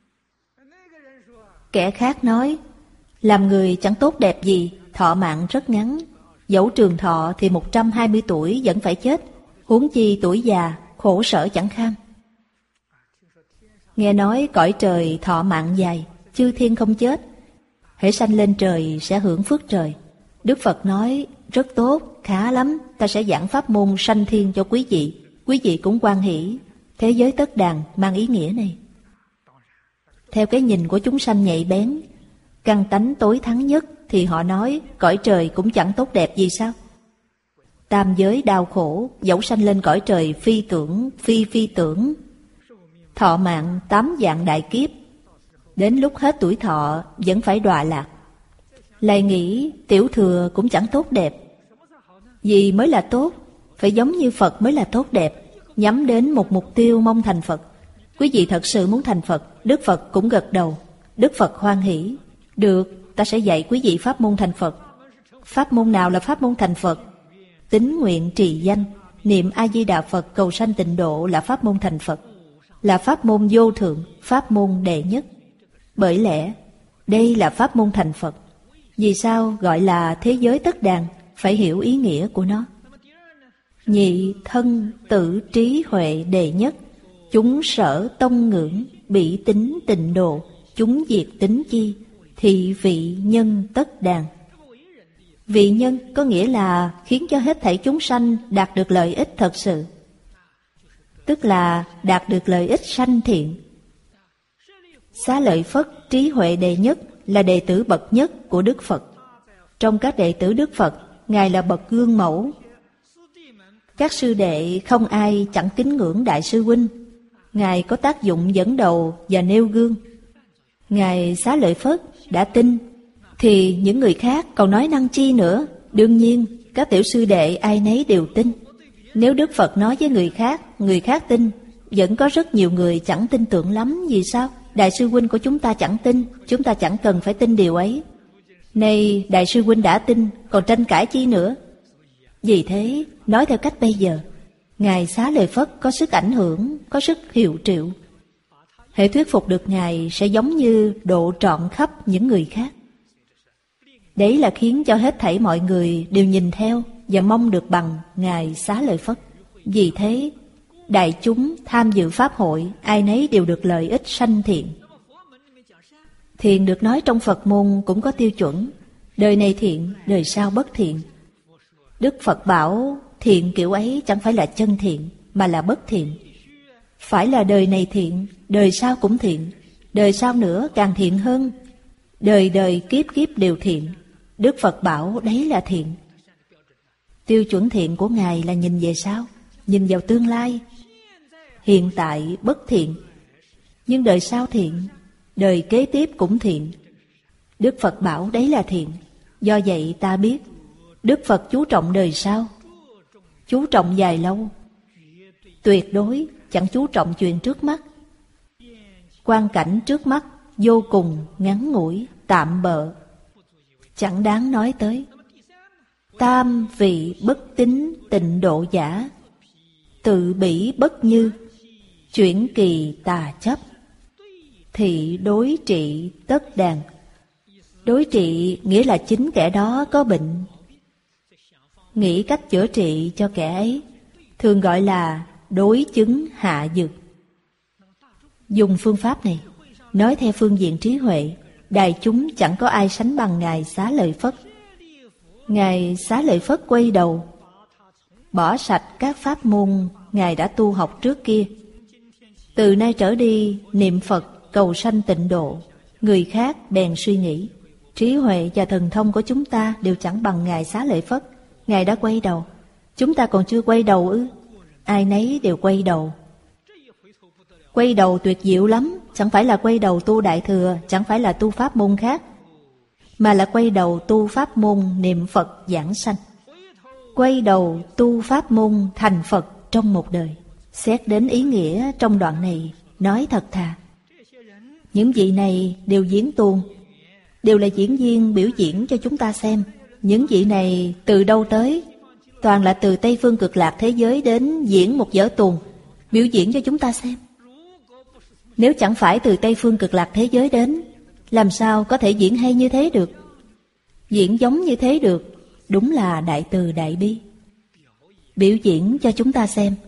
Kẻ khác nói, làm người chẳng tốt đẹp gì, thọ mạng rất ngắn. Dẫu trường thọ thì một trăm hai mươi tuổi vẫn phải chết, huống chi tuổi già, khổ sở chẳng kham. Nghe nói cõi trời thọ mạng dài, chư thiên không chết, hễ sanh lên trời sẽ hưởng phước trời. Đức Phật nói, rất tốt, khá lắm, ta sẽ giảng pháp môn sanh thiên cho quý vị. Quý vị cũng hoan hỷ. Thế giới tất đàn mang ý nghĩa này. Theo cái nhìn của chúng sanh nhạy bén, căn tánh tối thắng nhất, thì họ nói cõi trời cũng chẳng tốt đẹp gì sao? Tam giới đau khổ, dẫu sanh lên cõi trời phi tưởng, phi phi tưởng. Thọ mạng tám vạn đại kiếp, đến lúc hết tuổi thọ vẫn phải đọa lạc. Lại nghĩ tiểu thừa cũng chẳng tốt đẹp. Gì mới là tốt? Phải giống như Phật mới là tốt đẹp, nhắm đến một mục tiêu mong thành Phật. Quý vị thật sự muốn thành Phật, Đức Phật cũng gật đầu. Đức Phật hoan hỷ. Được, ta sẽ dạy quý vị pháp môn thành Phật. Pháp môn nào là pháp môn thành Phật? Tín nguyện trì danh, niệm A-di-đà Phật cầu sanh tịnh độ là pháp môn thành Phật, là pháp môn vô thượng, pháp môn đệ nhất. Bởi lẽ đây là pháp môn thành Phật. Vì sao gọi là thế giới tất đàn? Phải hiểu ý nghĩa của nó. Nhị thân tử trí huệ đệ nhất, chúng sở tông ngưỡng, bỉ tính tịnh độ, chúng diệt tính chi, thị vị nhân tất đàn. Vị nhân có nghĩa là khiến cho hết thảy chúng sanh đạt được lợi ích thật sự, tức là đạt được lợi ích sanh thiện. Xá Lợi Phất trí huệ đệ nhất là đệ tử bậc nhất của Đức Phật. Trong các đệ tử Đức Phật, Ngài là bậc gương mẫu. Các sư đệ không ai chẳng kính ngưỡng Đại sư Huynh. Ngài có tác dụng dẫn đầu và nêu gương. Ngài Xá Lợi Phất đã tin, thì những người khác còn nói năng chi nữa. Đương nhiên, các tiểu sư đệ ai nấy đều tin. Nếu Đức Phật nói với người khác, người khác tin, vẫn có rất nhiều người chẳng tin tưởng lắm. Vì sao? Đại sư Huynh của chúng ta chẳng tin, chúng ta chẳng cần phải tin điều ấy. Nay Đại sư Huynh đã tin, còn tranh cãi chi nữa? Vì thế, nói theo cách bây giờ, Ngài Xá Lợi Phất có sức ảnh hưởng, có sức hiệu triệu. Hệ thuyết phục được Ngài sẽ giống như độ trọn khắp những người khác. Đấy là khiến cho hết thảy mọi người đều nhìn theo và mong được bằng Ngài Xá Lợi Phất. Vì thế, đại chúng tham dự pháp hội, ai nấy đều được lợi ích sanh thiện. Thiện được nói trong Phật môn cũng có tiêu chuẩn. Đời này thiện, đời sau bất thiện. Đức Phật bảo thiện kiểu ấy chẳng phải là chân thiện, mà là bất thiện. Phải là đời này thiện, đời sau cũng thiện, đời sau nữa càng thiện hơn. Đời đời kiếp kiếp đều thiện. Đức Phật bảo đấy là thiện. Tiêu chuẩn thiện của Ngài là nhìn về sau, nhìn vào tương lai. Hiện tại bất thiện, nhưng đời sau thiện, đời kế tiếp cũng thiện. Đức Phật bảo đấy là thiện. Do vậy ta biết Đức Phật chú trọng đời sau, chú trọng dài lâu, tuyệt đối chẳng chú trọng chuyện trước mắt. Quang cảnh trước mắt vô cùng ngắn ngủi, tạm bợ, chẳng đáng nói tới. Tam vị bất tín tịnh độ giả, tự bỉ bất như, chuyển kỳ tà chấp, thị đối trị tất đàn. Đối trị nghĩa là chính kẻ đó có bệnh, nghĩ cách chữa trị cho kẻ ấy, thường gọi là đối chứng hạ dược. Dùng phương pháp này, nói theo phương diện trí huệ, đại chúng chẳng có ai sánh bằng Ngài Xá Lợi Phất. Ngài Xá Lợi Phất quay đầu, bỏ sạch các pháp môn Ngài đã tu học trước kia. Từ nay trở đi, niệm Phật cầu sanh tịnh độ. Người khác bèn suy nghĩ, trí huệ và thần thông của chúng ta đều chẳng bằng Ngài Xá Lợi Phất. Ngài đã quay đầu, chúng ta còn chưa quay đầu ư? Ai nấy đều quay đầu. Quay đầu tuyệt diệu lắm, chẳng phải là quay đầu tu Đại Thừa, chẳng phải là tu pháp môn khác, mà là quay đầu tu pháp môn niệm Phật giảng sanh. Quay đầu tu pháp môn thành Phật trong một đời. Xét đến ý nghĩa trong đoạn này, nói thật thà, những vị này đều diễn tuồng, đều là diễn viên biểu diễn cho chúng ta xem. Những vị này từ đâu tới? Toàn là từ Tây Phương Cực Lạc thế giới đến diễn một vở tuồng, biểu diễn cho chúng ta xem. Nếu chẳng phải từ Tây Phương Cực Lạc thế giới đến, làm sao có thể diễn hay như thế được? Diễn giống như thế được, đúng là đại từ đại bi. Biểu diễn cho chúng ta xem.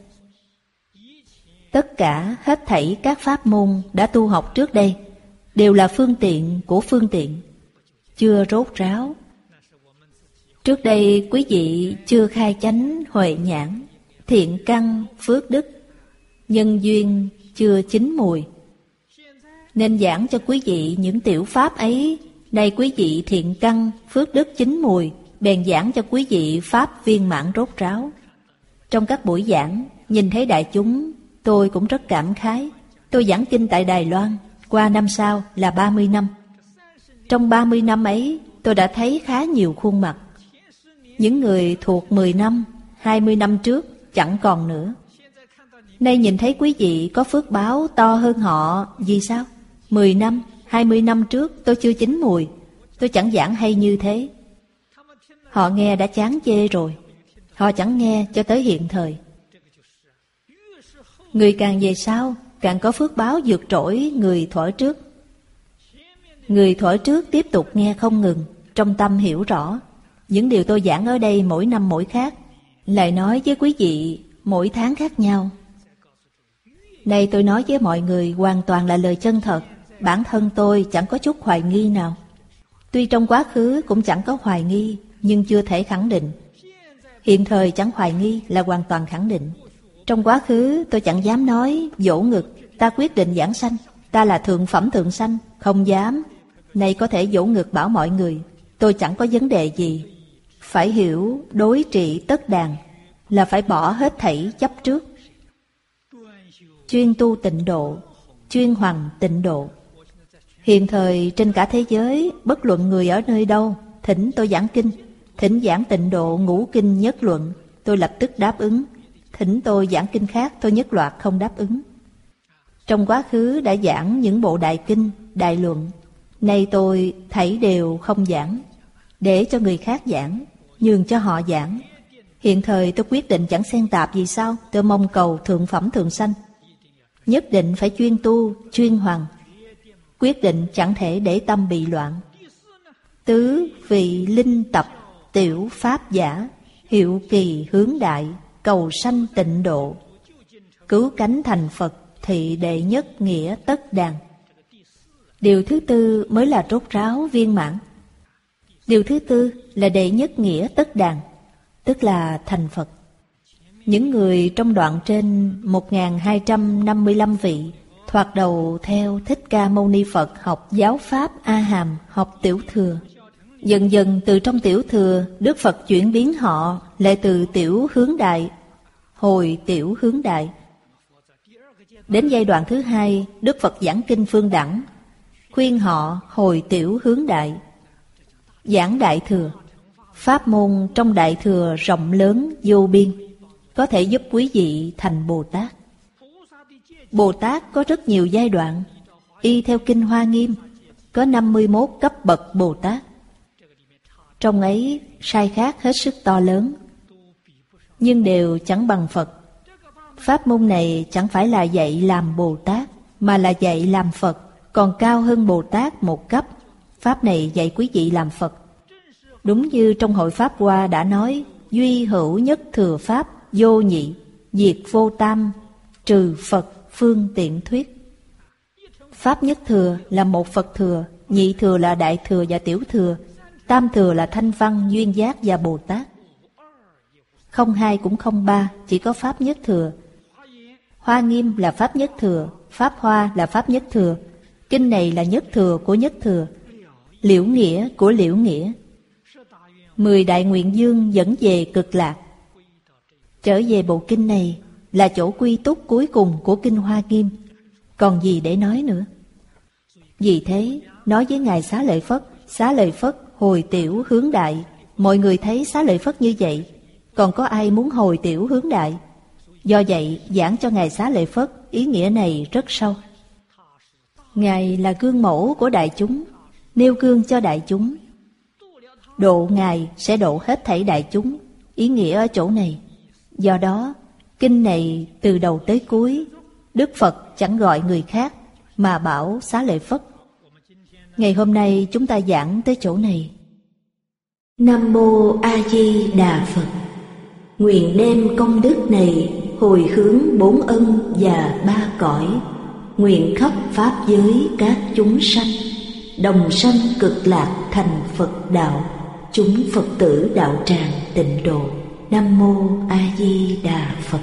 Tất cả hết thảy các pháp môn đã tu học trước đây đều là phương tiện của phương tiện, chưa rốt ráo. Trước đây quý vị chưa khai chánh huệ nhãn, thiện căn, phước đức, nhân duyên chưa chín mùi, nên giảng cho quý vị những tiểu pháp ấy. Nay quý vị thiện căn, phước đức chín mùi, bèn giảng cho quý vị pháp viên mãn rốt ráo. Trong các buổi giảng, nhìn thấy đại chúng, tôi cũng rất cảm khái. Tôi giảng kinh tại Đài Loan, qua năm sau là ba mươi năm. Trong ba mươi năm ấy, tôi đã thấy khá nhiều khuôn mặt. Những người thuộc mười năm, hai mươi năm trước chẳng còn nữa. Nay nhìn thấy quý vị có phước báo to hơn họ. Vì sao? Mười năm, hai mươi năm trước tôi chưa chín mùi, tôi chẳng giảng hay như thế. Họ nghe đã chán chê rồi, họ chẳng nghe cho tới hiện thời. Người càng về sau, càng có phước báo vượt trội người thuở trước. Người thuở trước tiếp tục nghe không ngừng, trong tâm hiểu rõ. Những điều tôi giảng ở đây mỗi năm mỗi khác, lại nói với quý vị mỗi tháng khác nhau. Nay tôi nói với mọi người hoàn toàn là lời chân thật. Bản thân tôi chẳng có chút hoài nghi nào. Tuy trong quá khứ cũng chẳng có hoài nghi, nhưng chưa thể khẳng định. Hiện thời chẳng hoài nghi là hoàn toàn khẳng định. Trong quá khứ tôi chẳng dám nói vỗ ngực, ta quyết định giảng sanh, ta là thượng phẩm thượng sanh, không dám. Nay có thể vỗ ngực bảo mọi người, tôi chẳng có vấn đề gì. Phải hiểu đối trị tất đàn là phải bỏ hết thảy chấp trước. Chuyên tu tịnh độ, chuyên hoằng tịnh độ. Hiện thời trên cả thế giới, bất luận người ở nơi đâu, thỉnh tôi giảng kinh, thỉnh giảng tịnh độ ngũ kinh nhất luận, tôi lập tức đáp ứng. Thỉnh tôi giảng kinh khác, tôi nhất loạt không đáp ứng. Trong quá khứ đã giảng những bộ đại kinh, đại luận. Nay tôi thảy đều không giảng, để cho người khác giảng, nhường cho họ giảng. Hiện thời tôi quyết định chẳng xen tạp gì sao, tôi mong cầu thượng phẩm thượng sanh. Nhất định phải chuyên tu, chuyên hoằng. Quyết định chẳng thể để tâm bị loạn. Tứ vị linh tập, tiểu pháp giả, hiệu kỳ hướng đại, cầu sanh tịnh độ, cứu cánh thành Phật, thị đệ nhất nghĩa tất đàn. Điều thứ tư mới là rốt ráo viên mãn. Điều thứ tư là đệ nhất nghĩa tất đàn, tức là thành Phật. Những người trong đoạn trên một nghìn hai trăm năm mươi lăm vị thoạt đầu theo Thích Ca Mâu Ni Phật học giáo pháp A Hàm, học tiểu thừa. Dần dần từ trong tiểu thừa, Đức Phật chuyển biến họ lại từ tiểu hướng đại, hồi tiểu hướng đại. Đến giai đoạn thứ hai, Đức Phật giảng kinh phương đẳng, khuyên họ hồi tiểu hướng đại. Giảng đại thừa, pháp môn trong đại thừa rộng lớn vô biên, có thể giúp quý vị thành Bồ Tát. Bồ Tát có rất nhiều giai đoạn. Y theo Kinh Hoa Nghiêm, có năm mươi mốt cấp bậc Bồ Tát. Trong ấy sai khác hết sức to lớn, nhưng đều chẳng bằng Phật. Pháp môn này chẳng phải là dạy làm Bồ Tát, mà là dạy làm Phật, còn cao hơn Bồ Tát một cấp. Pháp này dạy quý vị làm Phật. Đúng như trong Hội Pháp Hoa đã nói: duy hữu nhất thừa Pháp, vô nhị, diệt vô tam, trừ Phật phương tiện thuyết. Pháp nhất thừa là một Phật thừa, nhị thừa là đại thừa và tiểu thừa, tam thừa là thanh văn, duyên giác và Bồ Tát. Không hai cũng không ba, chỉ có Pháp nhất thừa. Hoa Nghiêm là Pháp nhất thừa, Pháp Hoa là Pháp nhất thừa. Kinh này là nhất thừa của nhất thừa, liễu nghĩa của liễu nghĩa. Mười đại nguyện dương dẫn về cực lạc. Trở về bộ kinh này là chỗ quy túc cuối cùng của kinh Hoa Nghiêm, còn gì để nói nữa. Vì thế nói với Ngài Xá Lợi Phất: Xá Lợi Phất hồi tiểu hướng đại. Mọi người thấy Xá Lợi Phất như vậy, còn có ai muốn hồi tiểu hướng đại? Do vậy giảng cho Ngài Xá Lợi Phất ý nghĩa này rất sâu. Ngài là gương mẫu của đại chúng, nêu gương cho đại chúng. Độ Ngài sẽ độ hết thảy đại chúng. Ý nghĩa ở chỗ này. Do đó kinh này từ đầu tới cuối Đức Phật chẳng gọi người khác mà bảo Xá Lợi Phất. Ngày hôm nay chúng ta giảng tới chỗ này. Nam Mô A Di Đà Phật. Nguyện đem công đức này hồi hướng bốn ân và ba cõi, nguyện khắp pháp giới các chúng sanh đồng sanh cực lạc thành Phật đạo, chúng Phật tử đạo tràng tịnh độ. Nam Mô A Di Đà Phật.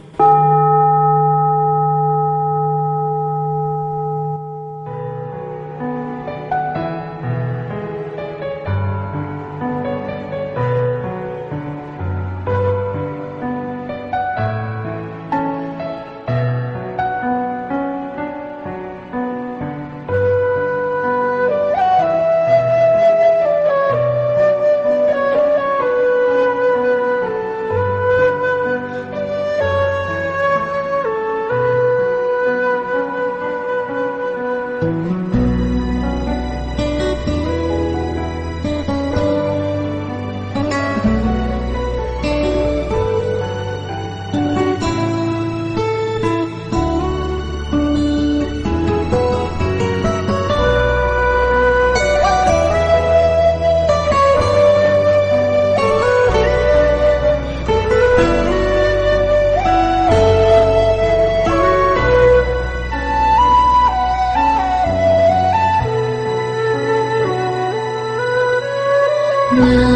Nam